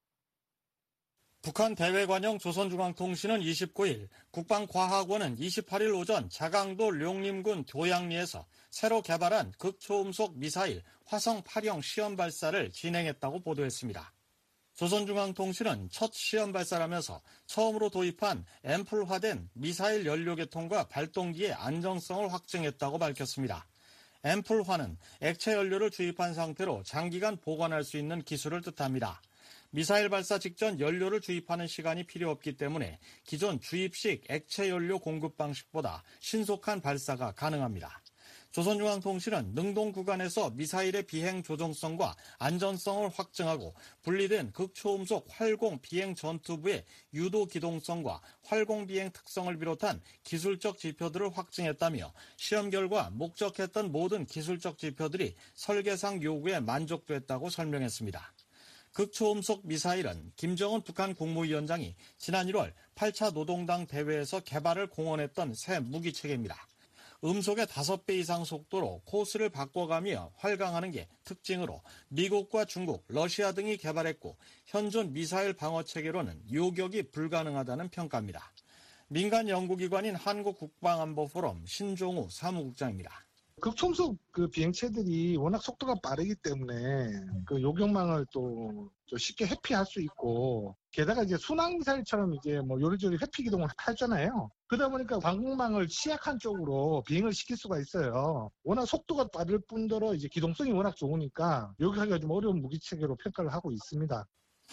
북한 대외관용 조선중앙통신은 이십구일, 국방과학원은 이십팔일 오전 자강도 룡림군 도양리에서 새로 개발한 극초음속 미사일 화성 팔형 시험 발사를 진행했다고 보도했습니다. 조선중앙통신은 첫 시험 발사라면서 처음으로 도입한 앰플화된 미사일 연료 계통과 발동기의 안정성을 확증했다고 밝혔습니다. 앰플화는 액체 연료를 주입한 상태로 장기간 보관할 수 있는 기술을 뜻합니다. 미사일 발사 직전 연료를 주입하는 시간이 필요 없기 때문에 기존 주입식 액체 연료 공급 방식보다 신속한 발사가 가능합니다. 조선중앙통신은 능동 구간에서 미사일의 비행 조종성과 안전성을 확증하고 분리된 극초음속 활공 비행 전투부의 유도 기동성과 활공 비행 특성을 비롯한 기술적 지표들을 확증했다며 시험 결과 목적했던 모든 기술적 지표들이 설계상 요구에 만족됐다고 설명했습니다. 극초음속 미사일은 김정은 북한 국무위원장이 지난 일월 팔 차 노동당 대회에서 개발을 공언했던 새 무기체계입니다. 음속의 다섯 배 이상 속도로 코스를 바꿔가며 활강하는 게 특징으로 미국과 중국, 러시아 등이 개발했고 현존 미사일 방어체계로는 요격이 불가능하다는 평가입니다. 민간 연구기관인 한국국방안보포럼 신종우 사무국장입니다. 극초음속 그 비행체들이 워낙 속도가 빠르기 때문에 그 요격망을 또 쉽게 회피할 수 있고 게다가 이제 순항 미사일처럼 이제 뭐 요리조리 회피 기동을 하잖아요. 그러다 보니까 방공망을 취약한 쪽으로 비행을 시킬 수가 있어요. 워낙 속도가 빠를 뿐더러 이제 기동성이 워낙 좋으니까 요격하기가 좀 어려운 무기체계로 평가를 하고 있습니다.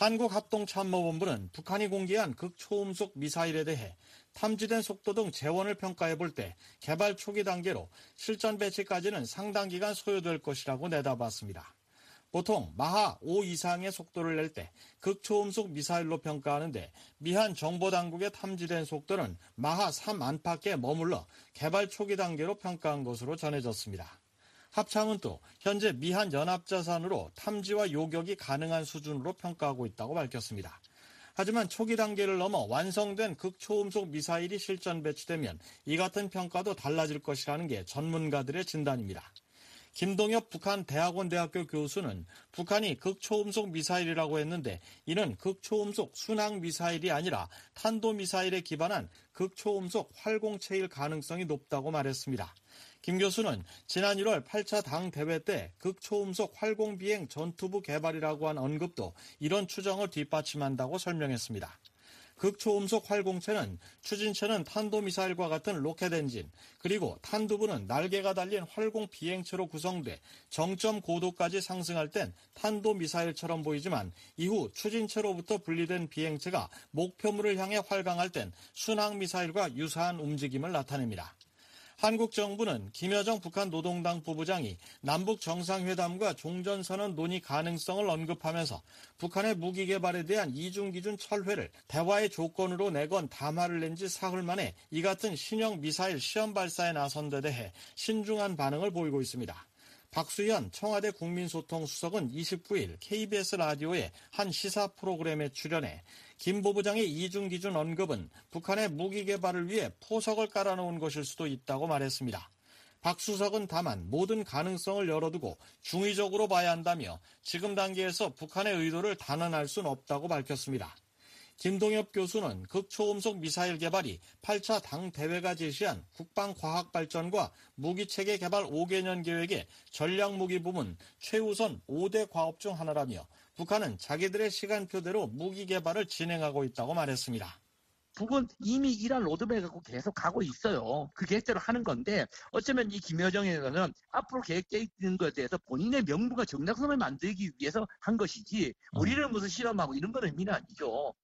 한국합동참모본부는 북한이 공개한 극초음속 미사일에 대해 탐지된 속도 등 재원을 평가해 볼 때 개발 초기 단계로 실전 배치까지는 상당 기간 소요될 것이라고 내다봤습니다. 보통 마하 오 이상의 속도를 낼 때 극초음속 미사일로 평가하는데 미한 정보당국의 탐지된 속도는 마하 삼 안팎에 머물러 개발 초기 단계로 평가한 것으로 전해졌습니다. 합참은 또 현재 미한 연합자산으로 탐지와 요격이 가능한 수준으로 평가하고 있다고 밝혔습니다. 하지만 초기 단계를 넘어 완성된 극초음속 미사일이 실전 배치되면 이 같은 평가도 달라질 것이라는 게 전문가들의 진단입니다. 김동엽 북한 대학원 대학교 교수는 북한이 극초음속 미사일이라고 했는데 이는 극초음속 순항 미사일이 아니라 탄도미사일에 기반한 극초음속 활공체일 가능성이 높다고 말했습니다. 김 교수는 지난 일월 팔 차 당 대회 때 극초음속 활공비행 전투부 개발이라고 한 언급도 이런 추정을 뒷받침한다고 설명했습니다. 극초음속 활공체는 추진체는 탄도미사일과 같은 로켓 엔진, 그리고 탄두부는 날개가 달린 활공 비행체로 구성돼 정점 고도까지 상승할 땐 탄도미사일처럼 보이지만 이후 추진체로부터 분리된 비행체가 목표물을 향해 활강할 땐 순항미사일과 유사한 움직임을 나타냅니다. 한국 정부는 김여정 북한 노동당 부부장이 남북 정상회담과 종전선언 논의 가능성을 언급하면서 북한의 무기 개발에 대한 이중기준 철회를 대화의 조건으로 내건 담화를 낸 지 사흘 만에 이 같은 신형 미사일 시험 발사에 나선 데 대해 신중한 반응을 보이고 있습니다. 박수현 청와대 국민소통수석은 이십구 일 케이비에스 라디오의 한 시사 프로그램에 출연해 김 부부장의 이중기준 언급은 북한의 무기 개발을 위해 포석을 깔아놓은 것일 수도 있다고 말했습니다. 박 수석은 다만 모든 가능성을 열어두고 중의적으로 봐야 한다며 지금 단계에서 북한의 의도를 단언할 수는 없다고 밝혔습니다. 김동엽 교수는 극초음속 미사일 개발이 팔 차 당 대회가 제시한 국방과학발전과 무기체계 개발 오 개년 계획의 전략무기 부문 최우선 오 대 과업 중 하나라며 북한은 자기들의 시간표대로 무기 개발을 진행하고 있다고 말했습니다. 북은 이미 이런 로드맵을 갖고 계속 가고 있어요. 그 계획대로 하는 건데 어쩌면 이 김여정에서는 앞으로 계획되어 있는 것에 대해서 본인의 명분과 정당성을 만들기 위해서 한 것이지 우리를 무슨 실험하고 이런 건 의미는 아니죠.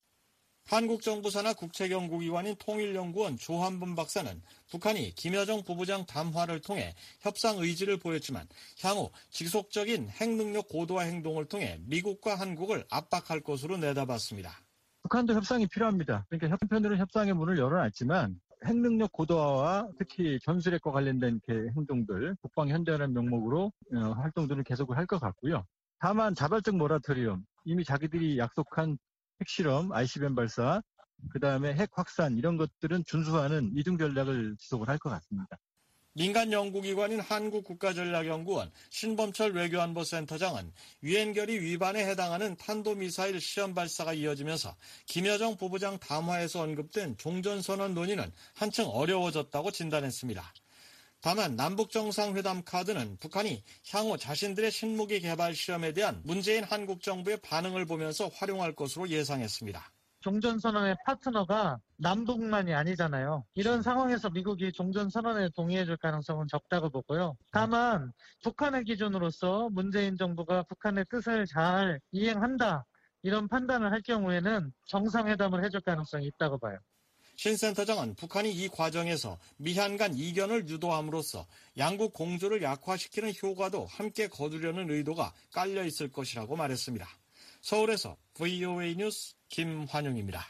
한국 정부 산하 국책연구기관인 통일연구원 조한분 박사는 북한이 김여정 부부장 담화를 통해 협상 의지를 보였지만 향후 지속적인 핵능력 고도화 행동을 통해 미국과 한국을 압박할 것으로 내다봤습니다. 북한도 협상이 필요합니다. 그러니까 한편으로는 협상의 문을 열어놨지만 핵능력 고도화와 특히 전술핵과 관련된 행동들, 국방 현대화라는 명목으로 활동들을 계속 할 것 같고요. 다만 자발적 모라토리엄, 이미 자기들이 약속한 핵실험, 아이씨비엠 발사, 그다음에 핵 확산 이런 것들은 준수하는 이중 전략을 지속을 할 것 같습니다. 민간 연구기관인 한국국가전략연구원 신범철 외교안보센터장은 유엔 결의 위반에 해당하는 탄도미사일 시험 발사가 이어지면서 김여정 부부장 담화에서 언급된 종전선언 논의는 한층 어려워졌다고 진단했습니다. 다만 남북정상회담 카드는 북한이 향후 자신들의 신무기 개발 시험에 대한 문재인 한국 정부의 반응을 보면서 활용할 것으로 예상했습니다. 종전선언의 파트너가 남북만이 아니잖아요. 이런 상황에서 미국이 종전선언에 동의해줄 가능성은 적다고 보고요. 다만 북한의 기준으로서 문재인 정부가 북한의 뜻을 잘 이행한다 이런 판단을 할 경우에는 정상회담을 해줄 가능성이 있다고 봐요. 신 센터장은 북한이 이 과정에서 미한 간 이견을 유도함으로써 양국 공조를 약화시키는 효과도 함께 거두려는 의도가 깔려 있을 것이라고 말했습니다. 서울에서 브이오에이 뉴스 김환용입니다.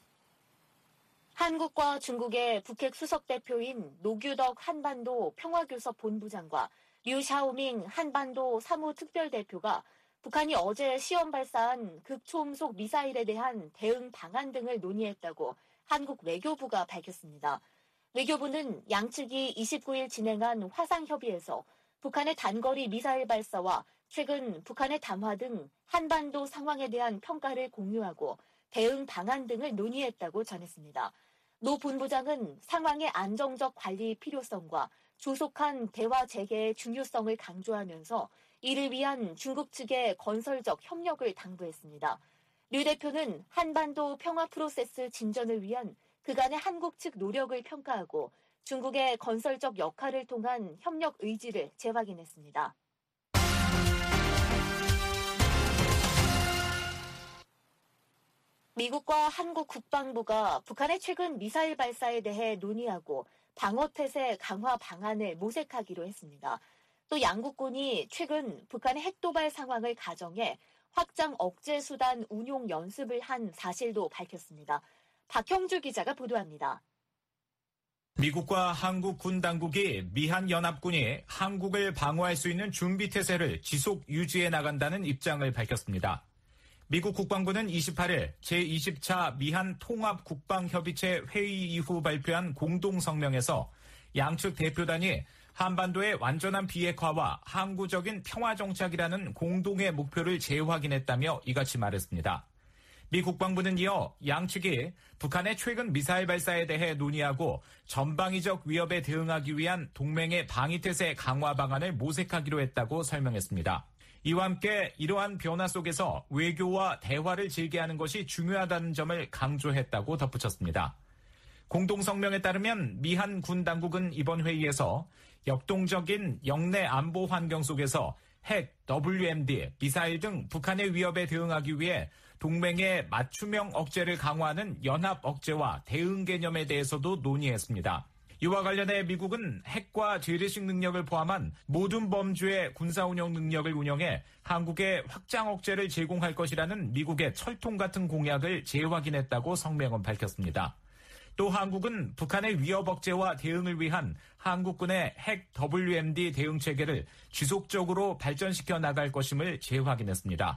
한국과 중국의 북핵 수석대표인 노규덕 한반도 평화교섭 본부장과 류샤오밍 한반도 사무특별대표가 북한이 어제 시험 발사한 극초음속 미사일에 대한 대응 방안 등을 논의했다고 한국 외교부가 밝혔습니다. 외교부는 양측이 이십구 일 진행한 화상협의에서 북한의 단거리 미사일 발사와 최근 북한의 담화 등 한반도 상황에 대한 평가를 공유하고 대응 방안 등을 논의했다고 전했습니다. 노 본부장은 상황의 안정적 관리 필요성과 조속한 대화 재개의 중요성을 강조하면서 이를 위한 중국 측의 건설적 협력을 당부했습니다. 류 대표는 한반도 평화 프로세스 진전을 위한 그간의 한국 측 노력을 평가하고 중국의 건설적 역할을 통한 협력 의지를 재확인했습니다. 미국과 한국 국방부가 북한의 최근 미사일 발사에 대해 논의하고 방어태세 강화 방안을 모색하기로 했습니다. 또 양국군이 최근 북한의 핵도발 상황을 가정해 확장 억제 수단 운용 연습을 한 사실도 밝혔습니다. 박형주 기자가 보도합니다. 미국과 한국 군 당국이 미한 연합군이 한국을 방어할 수 있는 준비 태세를 지속 유지해 나간다는 입장을 밝혔습니다. 미국 국방부는 이십팔 일 제이십 차 미한 통합 국방협의체 회의 이후 발표한 공동성명에서 양측 대표단이 한반도의 완전한 비핵화와 항구적인 평화 정착이라는 공동의 목표를 재확인했다며 이같이 말했습니다. 미 국방부는 이어 양측이 북한의 최근 미사일 발사에 대해 논의하고 전방위적 위협에 대응하기 위한 동맹의 방위태세 강화 방안을 모색하기로 했다고 설명했습니다. 이와 함께 이러한 변화 속에서 외교와 대화를 즐겨하는 것이 중요하다는 점을 강조했다고 덧붙였습니다. 공동성명에 따르면 미한 군 당국은 이번 회의에서 역동적인 영내 안보 환경 속에서 핵, 더블유엠디, 미사일 등 북한의 위협에 대응하기 위해 동맹의 맞춤형 억제를 강화하는 연합 억제와 대응 개념에 대해서도 논의했습니다. 이와 관련해 미국은 핵과 재래식 능력을 포함한 모든 범주의 군사운영 능력을 운영해 한국에 확장 억제를 제공할 것이라는 미국의 철통 같은 공약을 재확인했다고 성명은 밝혔습니다. 또 한국은 북한의 위협 억제와 대응을 위한 한국군의 핵 더블유엠디 대응 체계를 지속적으로 발전시켜 나갈 것임을 재확인했습니다.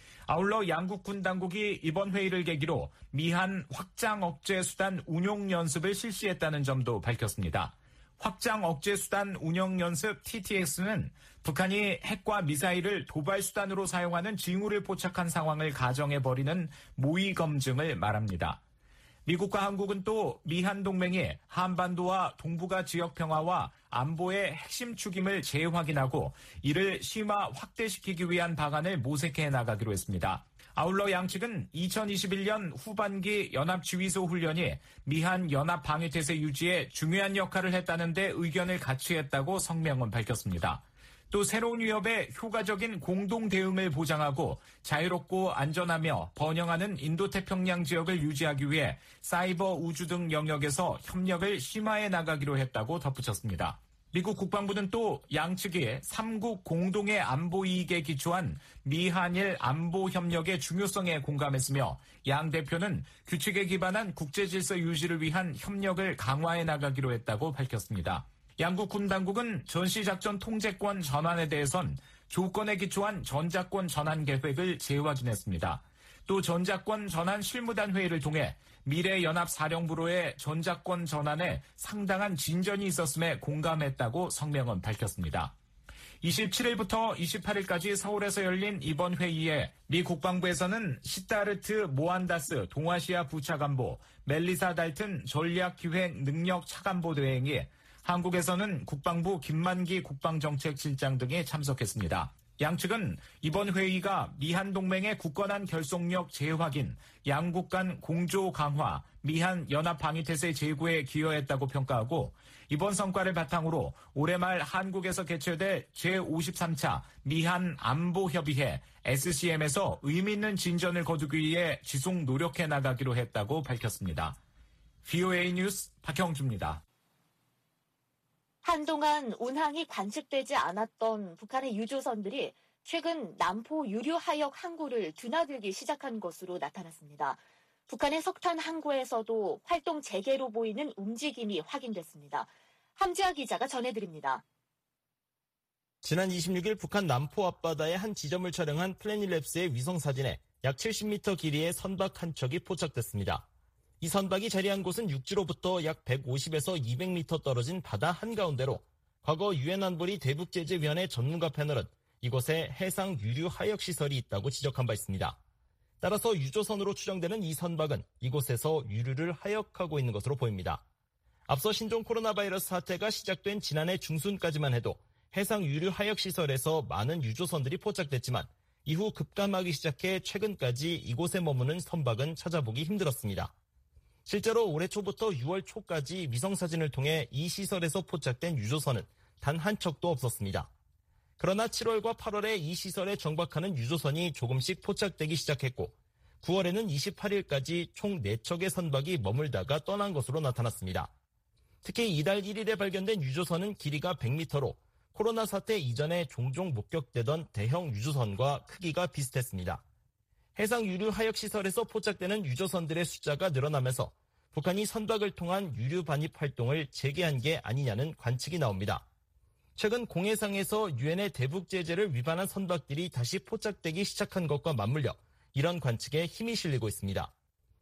아울러 양국 군 당국이 이번 회의를 계기로 미한 확장 억제 수단 운용 연습을 실시했다는 점도 밝혔습니다. 확장 억제 수단 운영 연습 티티엑스는 북한이 핵과 미사일을 도발 수단으로 사용하는 징후를 포착한 상황을 가정해 벌이는 모의 검증을 말합니다. 미국과 한국은 또 미한 동맹이 한반도와 동북아 지역 평화와 안보의 핵심 축임을 재확인하고 이를 심화 확대시키기 위한 방안을 모색해 나가기로 했습니다. 아울러 양측은 이천이십일 년 후반기 연합지휘소 훈련이 미한 연합 방위태세 유지에 중요한 역할을 했다는 데 의견을 같이 했다고 성명은 밝혔습니다. 또 새로운 위협에 효과적인 공동 대응을 보장하고 자유롭고 안전하며 번영하는 인도태평양 지역을 유지하기 위해 사이버 우주 등 영역에서 협력을 심화해 나가기로 했다고 덧붙였습니다. 미국 국방부는 또 양측이 삼국 공동의 안보 이익에 기초한 미한일 안보 협력의 중요성에 공감했으며 양 대표는 규칙에 기반한 국제질서 유지를 위한 협력을 강화해 나가기로 했다고 밝혔습니다. 양국 군 당국은 전시작전 통제권 전환에 대해선 조건에 기초한 전작권 전환 계획을 재확인했습니다. 또 전작권 전환 실무단 회의를 통해 미래연합사령부로의 전작권 전환에 상당한 진전이 있었음에 공감했다고 성명은 밝혔습니다. 이십칠 일부터 이십팔 일까지 서울에서 열린 이번 회의에 미 국방부에서는 시타르트 모한다스 동아시아 부차관보, 멜리사 달튼 전략기획 능력 차관보 대행이 한국에서는 국방부 김만기 국방정책실장 등이 참석했습니다. 양측은 이번 회의가 미한 동맹의 굳건한 결속력 재확인, 양국 간 공조 강화, 미한 연합 방위태세 제고에 기여했다고 평가하고 이번 성과를 바탕으로 올해 말 한국에서 개최될 제오십삼 차 미한 안보협의회 에스씨엠에서 의미 있는 진전을 거두기 위해 지속 노력해 나가기로 했다고 밝혔습니다. 브이오에이 뉴스 박형주입니다. 한동안 운항이 관측되지 않았던 북한의 유조선들이 최근 남포 유류 하역 항구를 드나들기 시작한 것으로 나타났습니다. 북한의 석탄 항구에서도 활동 재개로 보이는 움직임이 확인됐습니다. 함지아 기자가 전해드립니다. 지난 이십육 일 북한 남포 앞바다의 한 지점을 촬영한 플래닛랩스의 위성사진에 약 칠십 미터 길이의 선박 한 척이 포착됐습니다. 이 선박이 자리한 곳은 육지로부터 약 백오십에서 이백 미터 떨어진 바다 한가운데로 과거 유엔 안보리 대북제재위원회 전문가 패널은 이곳에 해상 유류 하역 시설이 있다고 지적한 바 있습니다. 따라서 유조선으로 추정되는 이 선박은 이곳에서 유류를 하역하고 있는 것으로 보입니다. 앞서 신종 코로나 바이러스 사태가 시작된 지난해 중순까지만 해도 해상 유류 하역 시설에서 많은 유조선들이 포착됐지만 이후 급감하기 시작해 최근까지 이곳에 머무는 선박은 찾아보기 힘들었습니다. 실제로 올해 초부터 유월 초까지 위성사진을 통해 이 시설에서 포착된 유조선은 단 한 척도 없었습니다. 그러나 칠월과 팔월에 이 시설에 정박하는 유조선이 조금씩 포착되기 시작했고 구월에는 이십팔 일까지 총 네 척의 선박이 머물다가 떠난 것으로 나타났습니다. 특히 이달 일 일에 발견된 유조선은 길이가 백 미터로 코로나 사태 이전에 종종 목격되던 대형 유조선과 크기가 비슷했습니다. 해상 유류 하역 시설에서 포착되는 유조선들의 숫자가 늘어나면서 북한이 선박을 통한 유류 반입 활동을 재개한 게 아니냐는 관측이 나옵니다. 최근 공해상에서 유엔의 대북 제재를 위반한 선박들이 다시 포착되기 시작한 것과 맞물려 이런 관측에 힘이 실리고 있습니다.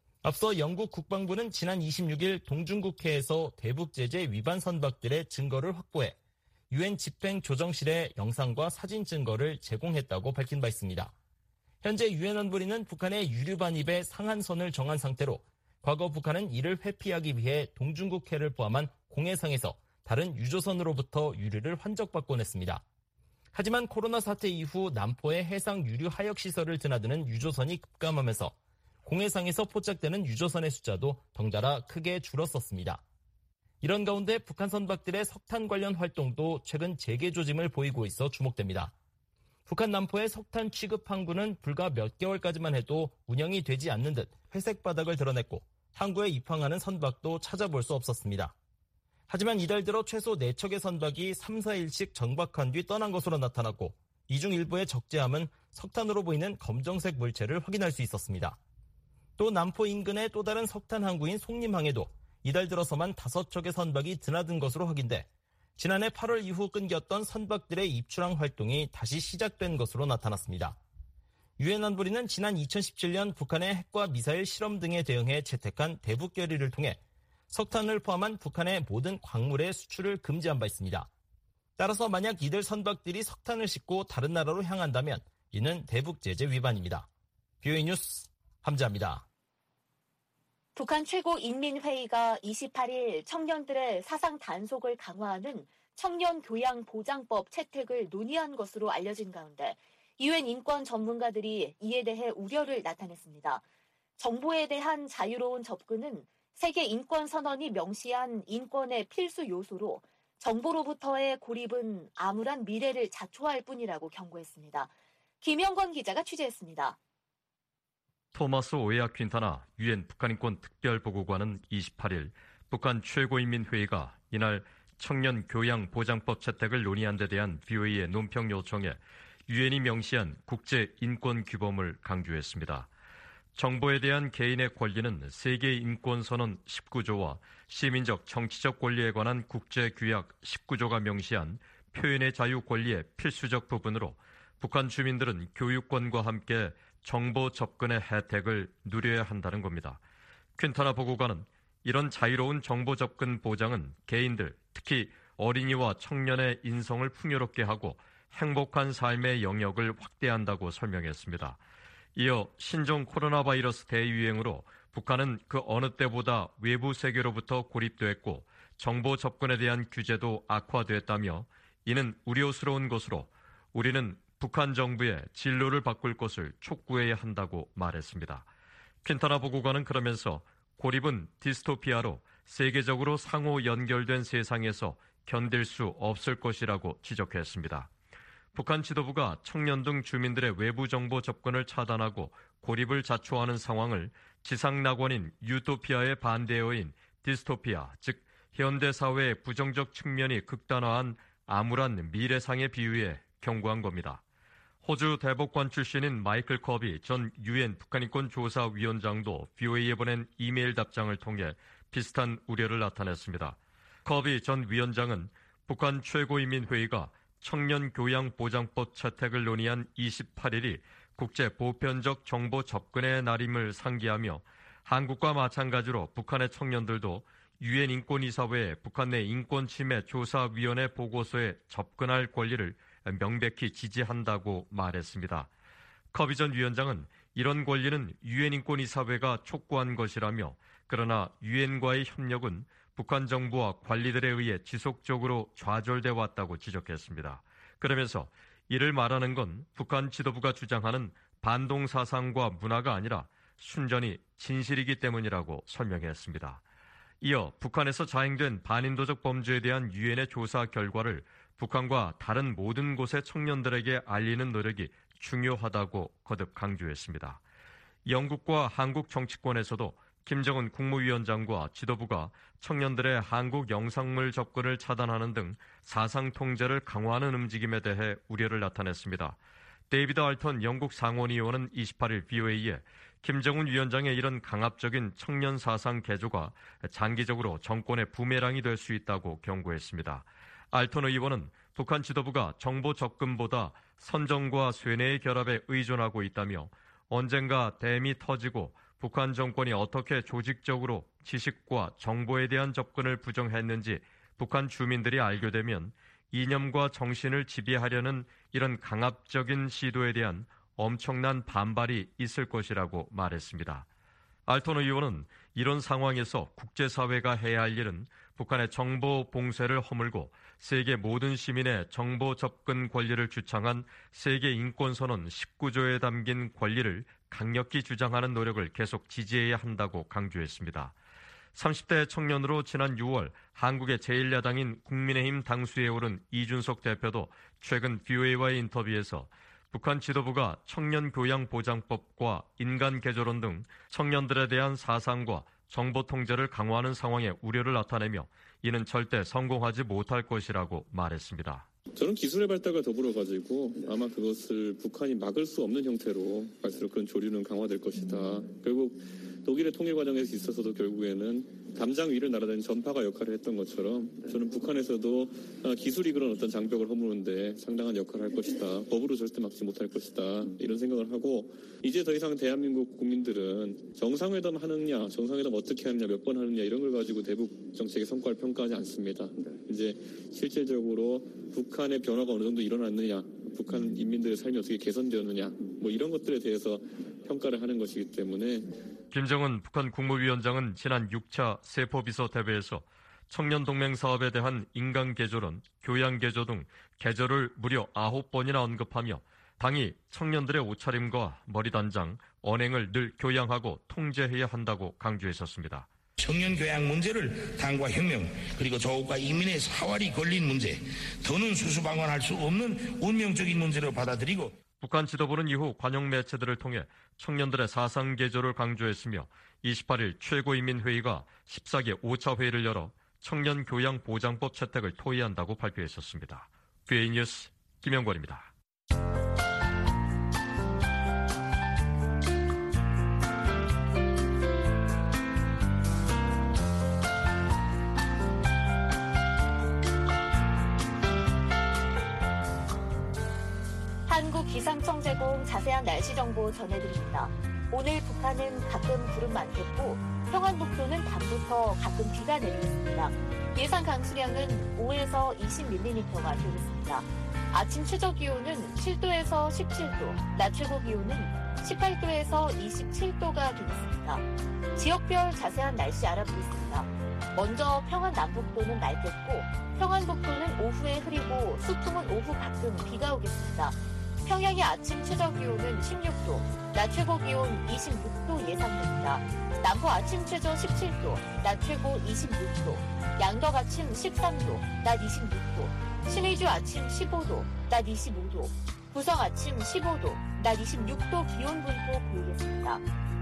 앞서 영국 국방부는 지난 이십육 일 동중국해에서 대북 제재 위반 선박들의 증거를 확보해 유엔 집행조정실에 영상과 사진 증거를 제공했다고 밝힌 바 있습니다. 현재 유엔 안보리는 북한의 유류 반입의 상한선을 정한 상태로 과거 북한은 이를 회피하기 위해 동중국해를 포함한 공해상에서 다른 유조선으로부터 유류를 환적받곤 했습니다. 하지만 코로나 사태 이후 남포의 해상 유류 하역 시설을 드나드는 유조선이 급감하면서 공해상에서 포착되는 유조선의 숫자도 덩달아 크게 줄었었습니다. 이런 가운데 북한 선박들의 석탄 관련 활동도 최근 재개 조짐을 보이고 있어 주목됩니다. 북한 남포의 석탄 취급 항구는 불과 몇 개월까지만 해도 운영이 되지 않는 듯 회색 바닥을 드러냈고 항구에 입항하는 선박도 찾아볼 수 없었습니다. 하지만 이달 들어 최소 네 척의 선박이 삼, 사 일씩 정박한 뒤 떠난 것으로 나타났고 이 중 일부의 적재함은 석탄으로 보이는 검정색 물체를 확인할 수 있었습니다. 또 남포 인근의 또 다른 석탄 항구인 송림항에도 이달 들어서만 다섯 척의 선박이 드나든 것으로 확인돼 지난해 팔월 이후 끊겼던 선박들의 입출항 활동이 다시 시작된 것으로 나타났습니다. 유엔 안보리는 지난 이천십칠 년 북한의 핵과 미사일 실험 등에 대응해 채택한 대북 결의를 통해 석탄을 포함한 북한의 모든 광물의 수출을 금지한 바 있습니다. 따라서 만약 이들 선박들이 석탄을 싣고 다른 나라로 향한다면 이는 대북 제재 위반입니다. 브이오에이 뉴스 함지아입니다. 북한 최고인민회의가 이십팔 일 청년들의 사상 단속을 강화하는 청년교양보장법 채택을 논의한 것으로 알려진 가운데 유엔 인권 전문가들이 이에 대해 우려를 나타냈습니다. 정보에 대한 자유로운 접근은 세계 인권선언이 명시한 인권의 필수 요소로 정보로부터의 고립은 암울한 미래를 자초할 뿐이라고 경고했습니다. 김영건 기자가 취재했습니다. 토마스 오에아 퀸타나 유엔 북한인권 특별보고관은 이십팔 일 북한 최고인민회의가 이날 청년 교양 보장법 채택을 논의한 데 대한 브이오에이의 논평 요청에 유엔이 명시한 국제 인권 규범을 강조했습니다. 정보에 대한 개인의 권리는 세계 인권선언 십구 조와 시민적 정치적 권리에 관한 국제규약 십구 조가 명시한 표현의 자유 권리의 필수적 부분으로 북한 주민들은 교육권과 함께 정보 접근의 혜택을 누려야 한다는 겁니다. 퀸타나 보고관은 이런 자유로운 정보 접근 보장은 개인들, 특히 어린이와 청년의 인성을 풍요롭게 하고 행복한 삶의 영역을 확대한다고 설명했습니다. 이어 신종 코로나 바이러스 대유행으로 북한은 그 어느 때보다 외부 세계로부터 고립됐고 정보 접근에 대한 규제도 악화됐다며 이는 우려스러운 것으로 우리는 북한 정부의 진로를 바꿀 것을 촉구해야 한다고 말했습니다. 퀸타나 보고관은 그러면서 고립은 디스토피아로 세계적으로 상호 연결된 세상에서 견딜 수 없을 것이라고 지적했습니다. 북한 지도부가 청년 등 주민들의 외부 정보 접근을 차단하고 고립을 자초하는 상황을 지상낙원인 유토피아의 반대어인 디스토피아, 즉 현대 사회의 부정적 측면이 극단화한 암울한 미래상에 비유해 경고한 겁니다. 호주 대법관 출신인 마이클 커비 전 유엔 북한인권 조사위원장도 브이오에이에 보낸 이메일 답장을 통해 비슷한 우려를 나타냈습니다. 커비 전 위원장은 북한 최고인민회의가 청년교양보장법 채택을 논의한 이십팔 일이 국제 보편적 정보 접근의 날임을 상기하며 한국과 마찬가지로 북한의 청년들도 유엔 인권이사회의 북한 내 인권침해 조사위원회 보고서에 접근할 권리를 명백히 지지한다고 말했습니다. 커비 전 위원장은 이런 권리는 유엔 인권이사회가 촉구한 것이라며 그러나 유엔과의 협력은 북한 정부와 관리들에 의해 지속적으로 좌절돼 왔다고 지적했습니다. 그러면서 이를 말하는 건 북한 지도부가 주장하는 반동 사상과 문화가 아니라 순전히 진실이기 때문이라고 설명했습니다. 이어 북한에서 자행된 반인도적 범죄에 대한 유엔의 조사 결과를 북한과 다른 모든 곳의 청년들에게 알리는 노력이 중요하다고 거듭 강조했습니다. 영국과 한국 정치권에서도 김정은 국무위원장과 지도부가 청년들의 한국 영상물 접근을 차단하는 등 사상 통제를 강화하는 움직임에 대해 우려를 나타냈습니다. 데이비드 알턴 영국 상원의원은 이십팔 일 브이오에이에 김정은 위원장의 이런 강압적인 청년 사상 개조가 장기적으로 정권의 부메랑이 될 수 있다고 경고했습니다. 알턴 의원은 북한 지도부가 정보 접근보다 선정과 쇠뇌의 결합에 의존하고 있다며 언젠가 댐이 터지고 북한 정권이 어떻게 조직적으로 지식과 정보에 대한 접근을 부정했는지 북한 주민들이 알게 되면 이념과 정신을 지배하려는 이런 강압적인 시도에 대한 엄청난 반발이 있을 것이라고 말했습니다. 알턴 의원은 이런 상황에서 국제사회가 해야 할 일은 북한의 정보 봉쇄를 허물고 세계 모든 시민의 정보 접근 권리를 주창한 세계인권선언 십구 조에 담긴 권리를 강력히 주장하는 노력을 계속 지지해야 한다고 강조했습니다. 삼십 대 청년으로 지난 유월 한국의 제일 야당인 국민의힘 당수에 오른 이준석 대표도 최근 브이오에이와의 인터뷰에서 북한 지도부가 청년교양보장법과 인간개조론 등 청년들에 대한 사상과 정보 통제를 강화하는 상황에 우려를 나타내며 이는 절대 성공하지 못할 것이라고 말했습니다. 저는 기술의 발달과 더불어 가지고 아마 그것을 북한이 막을 수 없는 형태로 갈수록 그런 조류는 강화될 것이다. 결국 독일의 통일 과정에서 있어서도 결국에는 담장 위를 날아다니는 전파가 역할을 했던 것처럼 저는 북한에서도 기술이 그런 어떤 장벽을 허무는데 상당한 역할을 할 것이다. 법으로 절대 막지 못할 것이다. 이런 생각을 하고 이제 더 이상 대한민국 국민들은 정상회담 하느냐, 정상회담 어떻게 하느냐, 몇 번 하느냐 이런 걸 가지고 대북 정책의 성과를 평가하지 않습니다. 이제 실질적으로 북한의 변화가 어느 정도 일어났느냐, 북한 인민들의 삶이 어떻게 개선되었느냐 뭐 이런 것들에 대해서 평가를 하는 것이기 때문에 김정은 북한 국무위원장은 지난 육 차 세포비서 대회에서 청년동맹 사업에 대한 인간개조론, 교양개조 등 개조를 무려 아홉 번이나 언급하며 당이 청년들의 옷차림과 머리단장, 언행을 늘 교양하고 통제해야 한다고 강조했었습니다. 청년 교양 문제를 당과 혁명 그리고 조국과 인민의 사활이 걸린 문제, 더는 수수방관할 수 없는 운명적인 문제로 받아들이고 북한 지도부는 이후 관영 매체들을 통해 청년들의 사상 개조를 강조했으며 이십팔 일 최고인민회의가 십사 개 오 차 회의를 열어 청년교양보장법 채택을 토의한다고 발표했었습니다. 브이오에이 뉴스 김영권입니다. 기상청 제공 자세한 날씨 정보 전해드립니다. 오늘 북한은 가끔 구름 많겠고 평안북도는 밤부터 가끔 비가 내리겠습니다. 예상 강수량은 오에서 이십 밀리미터가 되겠습니다. 아침 최저 기온은 칠 도에서 십칠 도, 낮 최고 기온은 십팔 도에서 이십칠 도가 되겠습니다. 지역별 자세한 날씨 알아보겠습니다. 먼저 평안 남북도는 맑겠고 평안북도는 오후에 흐리고 수풍은 오후 가끔 비가 오겠습니다. 평양의 아침 최저 기온은 십육 도, 낮 최고 기온 이십육 도 예상됩니다. 남포 아침 최저 십칠 도, 낮 최고 이십육 도, 양덕 아침 십삼 도, 낮 이십육 도, 신의주 아침 십오 도, 낮 이십오 도, 부성 아침 십오 도, 낮 이십육 도 기온 분포 보이겠습니다.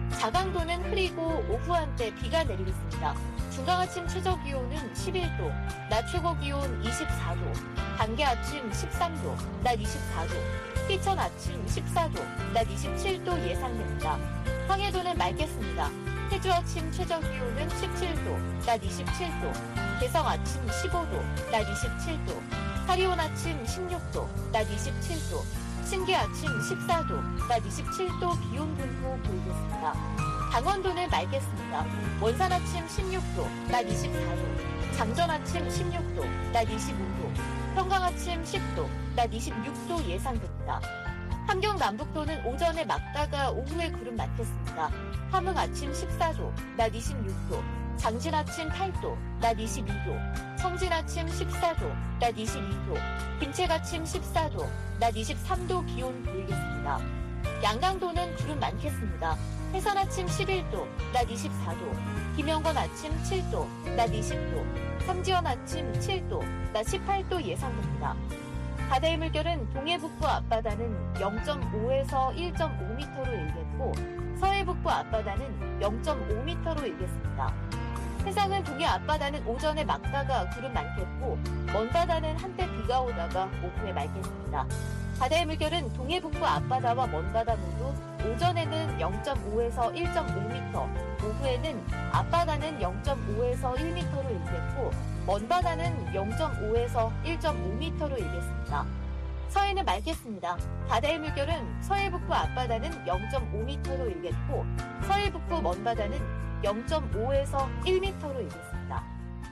자강도는 흐리고 오후 한때 비가 내리겠습니다. 중강 아침 최저 기온은 십일 도, 낮 최고 기온 이십사 도, 단계 아침 십삼 도, 낮 이십사 도, 휘천 아침 십사 도, 낮 이십칠 도 예상됩니다. 황해도는 맑겠습니다. 해주 아침 최저 기온은 십칠 도, 낮 이십칠 도, 개성 아침 십오 도, 낮 이십칠 도, 사리온 아침 십육 도, 낮 이십칠 도, 신계 아침 십사 도, 낮 이십칠 도 기온 분포 보이겠습니다. 강원도는 맑겠습니다. 원산 아침 십육 도, 낮 이십사 도, 장전 아침 십육 도, 낮 이십오 도, 평강 아침 십 도, 낮 이십육 도 예상됩니다. 함경 남북도는 오전에 맑다가 오후에 구름 많겠습니다. 함흥 아침 십사 도, 낮 이십육 도, 장진 아침 팔 도, 낮 이십이 도, 청진 아침 십사 도, 낮 이십이 도, 김책 아침 십사 도, 낮 이십삼 도 기온 보이겠습니다. 양강도는 구름 많겠습니다. 해산 아침 십일 도, 낮 이십사 도, 김영건 아침 칠 도, 낮 이십 도, 삼지연 아침 칠 도, 낮 십팔 도 예상됩니다. 바다의 물결은 동해 북부 앞바다는 영 점 오에서 일 점 오 미터로 일겠고 서해 북부 앞바다는 영 점 오 미터로 일겠습니다. 해상은 동해 앞바다는 오전에 맑다가 구름 많겠고 먼바다는 한때 비가 오다가 오후에 맑겠습니다. 바다의 물결은 동해 북부 앞바다와 먼바다 모두 오전에는 영 점 오에서 일 점 오 미터, 오후에는 앞바다는 영 점 오에서 일 미터로 일겠고 먼바다는 영 점 오에서 일 점 오 미터로 일겠습니다. 서해는 맑겠습니다. 바다의 물결은 서해 북부 앞바다는 영 점 오 미터로 일겠고 서해 북부 먼바다는 영 점 오에서 일 미터로 일겠습니다.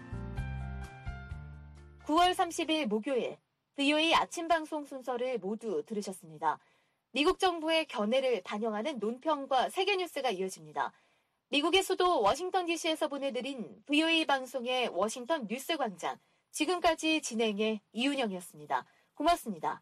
구월 삼십일 목요일 브이오에이 아침 방송 순서를 모두 들으셨습니다. 미국 정부의 견해를 반영하는 논평과 세계 뉴스가 이어집니다. 미국의 수도 워싱턴 디씨에서 보내드린 브이오에이 방송의 워싱턴 뉴스 광장. 지금까지 진행의 이윤영이었습니다. 고맙습니다.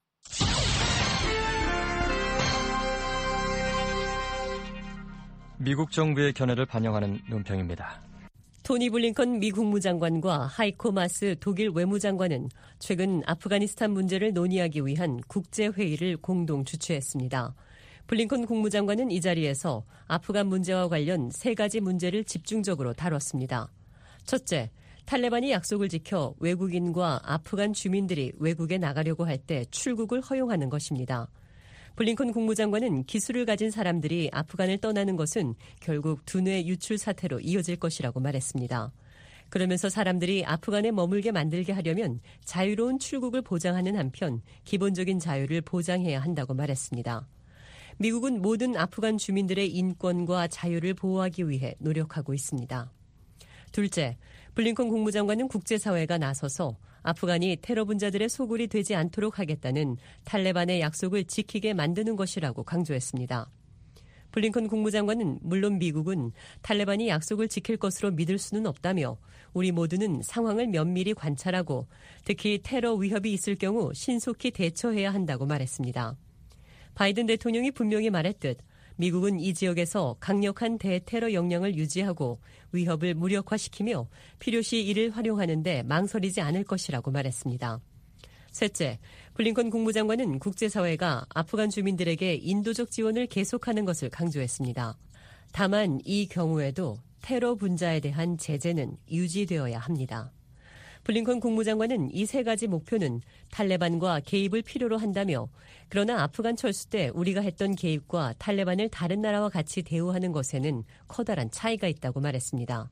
미국 정부의 견해를 반영하는 논평입니다. 토니 블링컨 미 국무장관과 하이코 마스 독일 외무장관은 최근 아프가니스탄 문제를 논의하기 위한 국제회의를 공동 주최했습니다. 블링컨 국무장관은 이 자리에서 아프간 문제와 관련 세 가지 문제를 집중적으로 다뤘습니다. 첫째, 탈레반이 약속을 지켜 외국인과 아프간 주민들이 외국에 나가려고 할 때 출국을 허용하는 것입니다. 블링컨 국무장관은 기술을 가진 사람들이 아프간을 떠나는 것은 결국 두뇌 유출 사태로 이어질 것이라고 말했습니다. 그러면서 사람들이 아프간에 머물게 만들게 하려면 자유로운 출국을 보장하는 한편 기본적인 자유를 보장해야 한다고 말했습니다. 미국은 모든 아프간 주민들의 인권과 자유를 보호하기 위해 노력하고 있습니다. 둘째, 블링컨 국무장관은 국제사회가 나서서 아프간이 테러 분자들의 소굴이 되지 않도록 하겠다는 탈레반의 약속을 지키게 만드는 것이라고 강조했습니다. 블링컨 국무장관은 물론 미국은 탈레반이 약속을 지킬 것으로 믿을 수는 없다며 우리 모두는 상황을 면밀히 관찰하고 특히 테러 위협이 있을 경우 신속히 대처해야 한다고 말했습니다. 바이든 대통령이 분명히 말했듯 미국은 이 지역에서 강력한 대테러 역량을 유지하고 위협을 무력화시키며 필요시 이를 활용하는 데 망설이지 않을 것이라고 말했습니다. 셋째, 블링컨 국무장관은 국제사회가 아프간 주민들에게 인도적 지원을 계속하는 것을 강조했습니다. 다만 이 경우에도 테러 분자에 대한 제재는 유지되어야 합니다. 블링컨 국무장관은 이 세 가지 목표는 탈레반과 개입을 필요로 한다며 그러나 아프간 철수 때 우리가 했던 개입과 탈레반을 다른 나라와 같이 대우하는 것에는 커다란 차이가 있다고 말했습니다.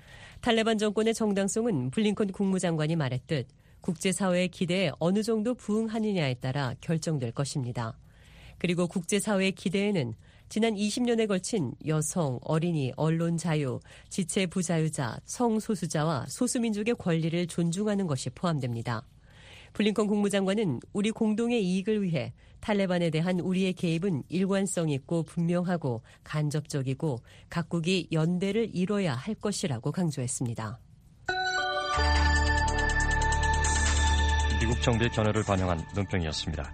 탈레반 정권의 정당성은 블링컨 국무장관이 말했듯 국제사회의 기대에 어느 정도 부응하느냐에 따라 결정될 것입니다. 그리고 국제사회의 기대에는 지난 이십 년에 걸친 여성, 어린이, 언론 자유, 지체 부자유자, 성소수자와 소수민족의 권리를 존중하는 것이 포함됩니다. 블링컨 국무장관은 우리 공동의 이익을 위해 탈레반에 대한 우리의 개입은 일관성 있고 분명하고 간접적이고 각국이 연대를 이뤄야 할 것이라고 강조했습니다. 미국 정부의 견해를 반영한 논평이었습니다.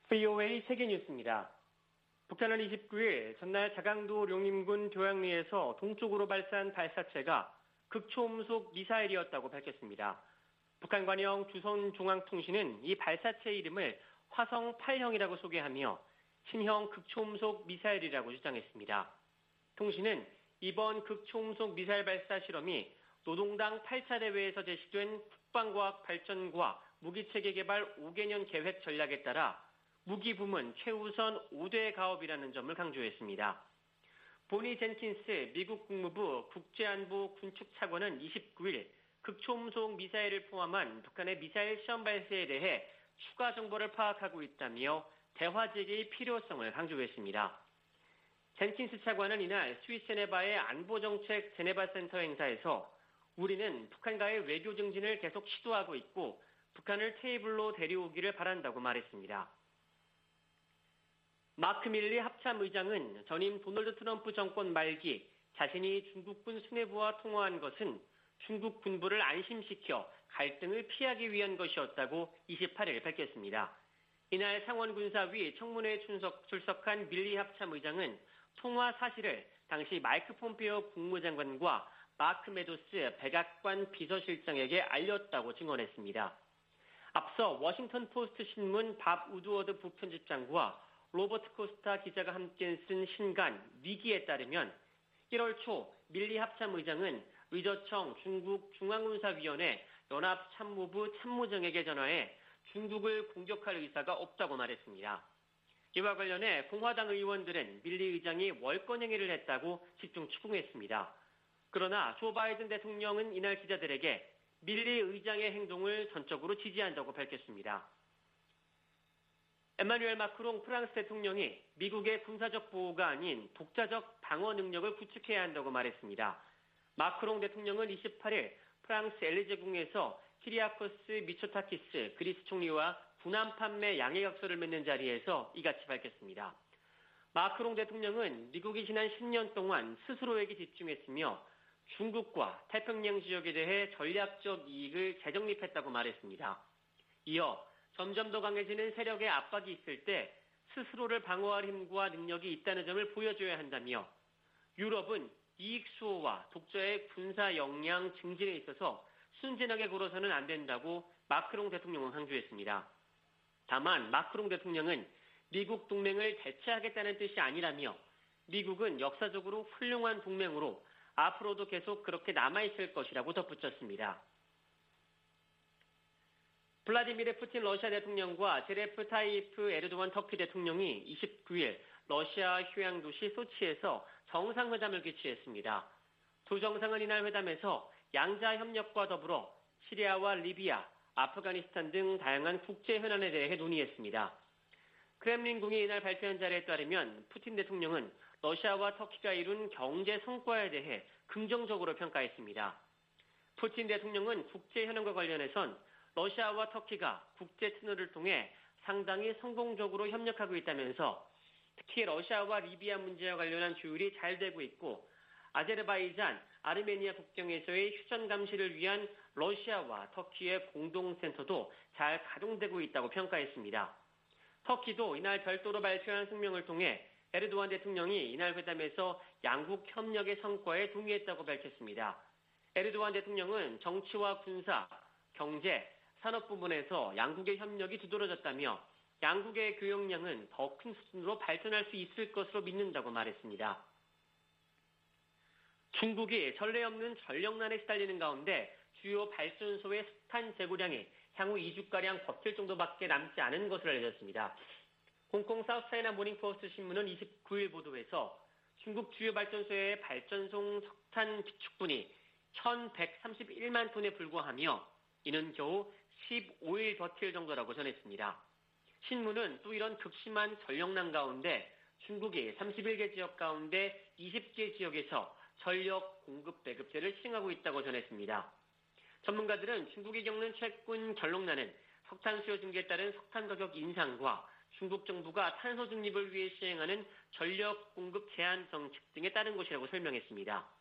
브이오에이 세계뉴스입니다. 북한은 이십구일 전날 자강도 룡림군 교양리에서 동쪽으로 발사한 발사체가 극초음속 미사일이었다고 밝혔습니다. 북한 관영 조선중앙통신은 이 발사체 이름을 화성 팔형이라고 소개하며 신형 극초음속 미사일이라고 주장했습니다. 통신은 이번 극초음속 미사일 발사 실험이 노동당 팔 차 대회에서 제시된 국방과학발전과 무기체계 개발 오 개년 계획 전략에 따라 무기 부문 최우선 오 대 가업이라는 점을 강조했습니다. 보니 젠킨스 미국 국무부 국제안보 군축차관은 이십구일 극초음속 미사일을 포함한 북한의 미사일 시험 발사에 대해 추가 정보를 파악하고 있다며 대화 제기의 필요성을 강조했습니다. 젠킨스 차관은 이날 스위스 제네바의 안보정책 제네바 센터 행사에서 우리는 북한과의 외교 증진을 계속 시도하고 있고 북한을 테이블로 데려오기를 바란다고 말했습니다. 마크 밀리 합참의장은 전임 도널드 트럼프 정권 말기 자신이 중국군 수뇌부와 통화한 것은 중국 군부를 안심시켜 갈등을 피하기 위한 것이었다고 이십팔일 밝혔습니다. 이날 상원군사위 청문회에 출석, 출석한 밀리 합참의장은 통화 사실을 당시 마이크 폼페이오 국무장관과 마크 메도스 백악관 비서실장에게 알렸다고 증언했습니다. 앞서 워싱턴 포스트 신문 밥 우드워드 부편집장과 로버트 코스타 기자가 함께 쓴 신간 위기에 따르면 일월 초 밀리 합참의장은 의저청 중국 중앙군사위원회 연합참모부 참모장에게 전화해 중국을 공격할 의사가 없다고 말했습니다. 이와 관련해 공화당 의원들은 밀리 의장이 월권 행위를 했다고 집중 추궁했습니다. 그러나 조 바이든 대통령은 이날 기자들에게 밀리 의장의 행동을 전적으로 지지한다고 밝혔습니다. 에마뉴엘 마크롱 프랑스 대통령이 미국의 군사적 보호가 아닌 독자적 방어 능력을 구축해야 한다고 말했습니다. 마크롱 대통령은 이십팔일 프랑스 엘리제궁에서 키리아코스 미초타키스 그리스 총리와 군함 판매 양해각서를 맺는 자리에서 이같이 밝혔습니다. 마크롱 대통령은 미국이 지난 십 년 동안 스스로에게 집중했으며 중국과 태평양 지역에 대해 전략적 이익을 재정립했다고 말했습니다. 이어 점점 더 강해지는 세력의 압박이 있을 때 스스로를 방어할 힘과 능력이 있다는 점을 보여줘야 한다며 유럽은 이익 수호와 독자의 군사 역량 증진에 있어서 순진하게 굴어서는 안 된다고 마크롱 대통령은 강조했습니다. 다만 마크롱 대통령은 미국 동맹을 대체하겠다는 뜻이 아니라며 미국은 역사적으로 훌륭한 동맹으로 앞으로도 계속 그렇게 남아있을 것이라고 덧붙였습니다. 블라디미르 푸틴 러시아 대통령과 제레프 타이프 에르도안 터키 대통령이 이십구일 러시아 휴양 도시 소치에서 정상회담을 개최했습니다. 두 정상은 이날 회담에서 양자 협력과 더불어 시리아와 리비아, 아프가니스탄 등 다양한 국제 현안에 대해 논의했습니다. 크렘린궁이 이날 발표한 자료에 따르면 푸틴 대통령은 러시아와 터키가 이룬 경제 성과에 대해 긍정적으로 평가했습니다. 푸틴 대통령은 국제 현안과 관련해선 러시아와 터키가 국제 채널을 통해 상당히 성공적으로 협력하고 있다면서 특히 러시아와 리비아 문제와 관련한 조율이 잘 되고 있고 아제르바이잔, 아르메니아 국경에서의 휴전 감시를 위한 러시아와 터키의 공동센터도 잘 가동되고 있다고 평가했습니다. 터키도 이날 별도로 발표한声明을 통해 에르도안 대통령이 이날 회담에서 양국 협력의 성과에 동의했다고 밝혔습니다. 에르도안 대통령은 정치와 군사, 경제, 산업 부분에서 양국의 협력이 두드러졌다며 양국의 교역량은 더 큰 수준으로 발전할 수 있을 것으로 믿는다고 말했습니다. 중국이 전례 없는 전력난에 시달리는 가운데 주요 발전소의 석탄 재고량이 향후 이 주가량 버틸 정도밖에 남지 않은 것으로 알려졌습니다. 홍콩 사우스차이나 모닝포스트 신문은 이십구일 보도에서 중국 주요 발전소의 발전소 석탄 비축분이 천백삼십일만 톤에 불과하며 이는 겨우 십오일 버틸 정도라고 전했습니다. 신문은 또 이런 극심한 전력난 가운데 중국이 삼십일 개 지역 가운데 이십 개 지역에서 전력 공급 배급제를 시행하고 있다고 전했습니다. 전문가들은 중국이 겪는 최근 전력난은 석탄 수요 증대에 따른 석탄 가격 인상과 중국 정부가 탄소 중립을 위해 시행하는 전력 공급 제한 정책 등에 따른 것이라고 설명했습니다.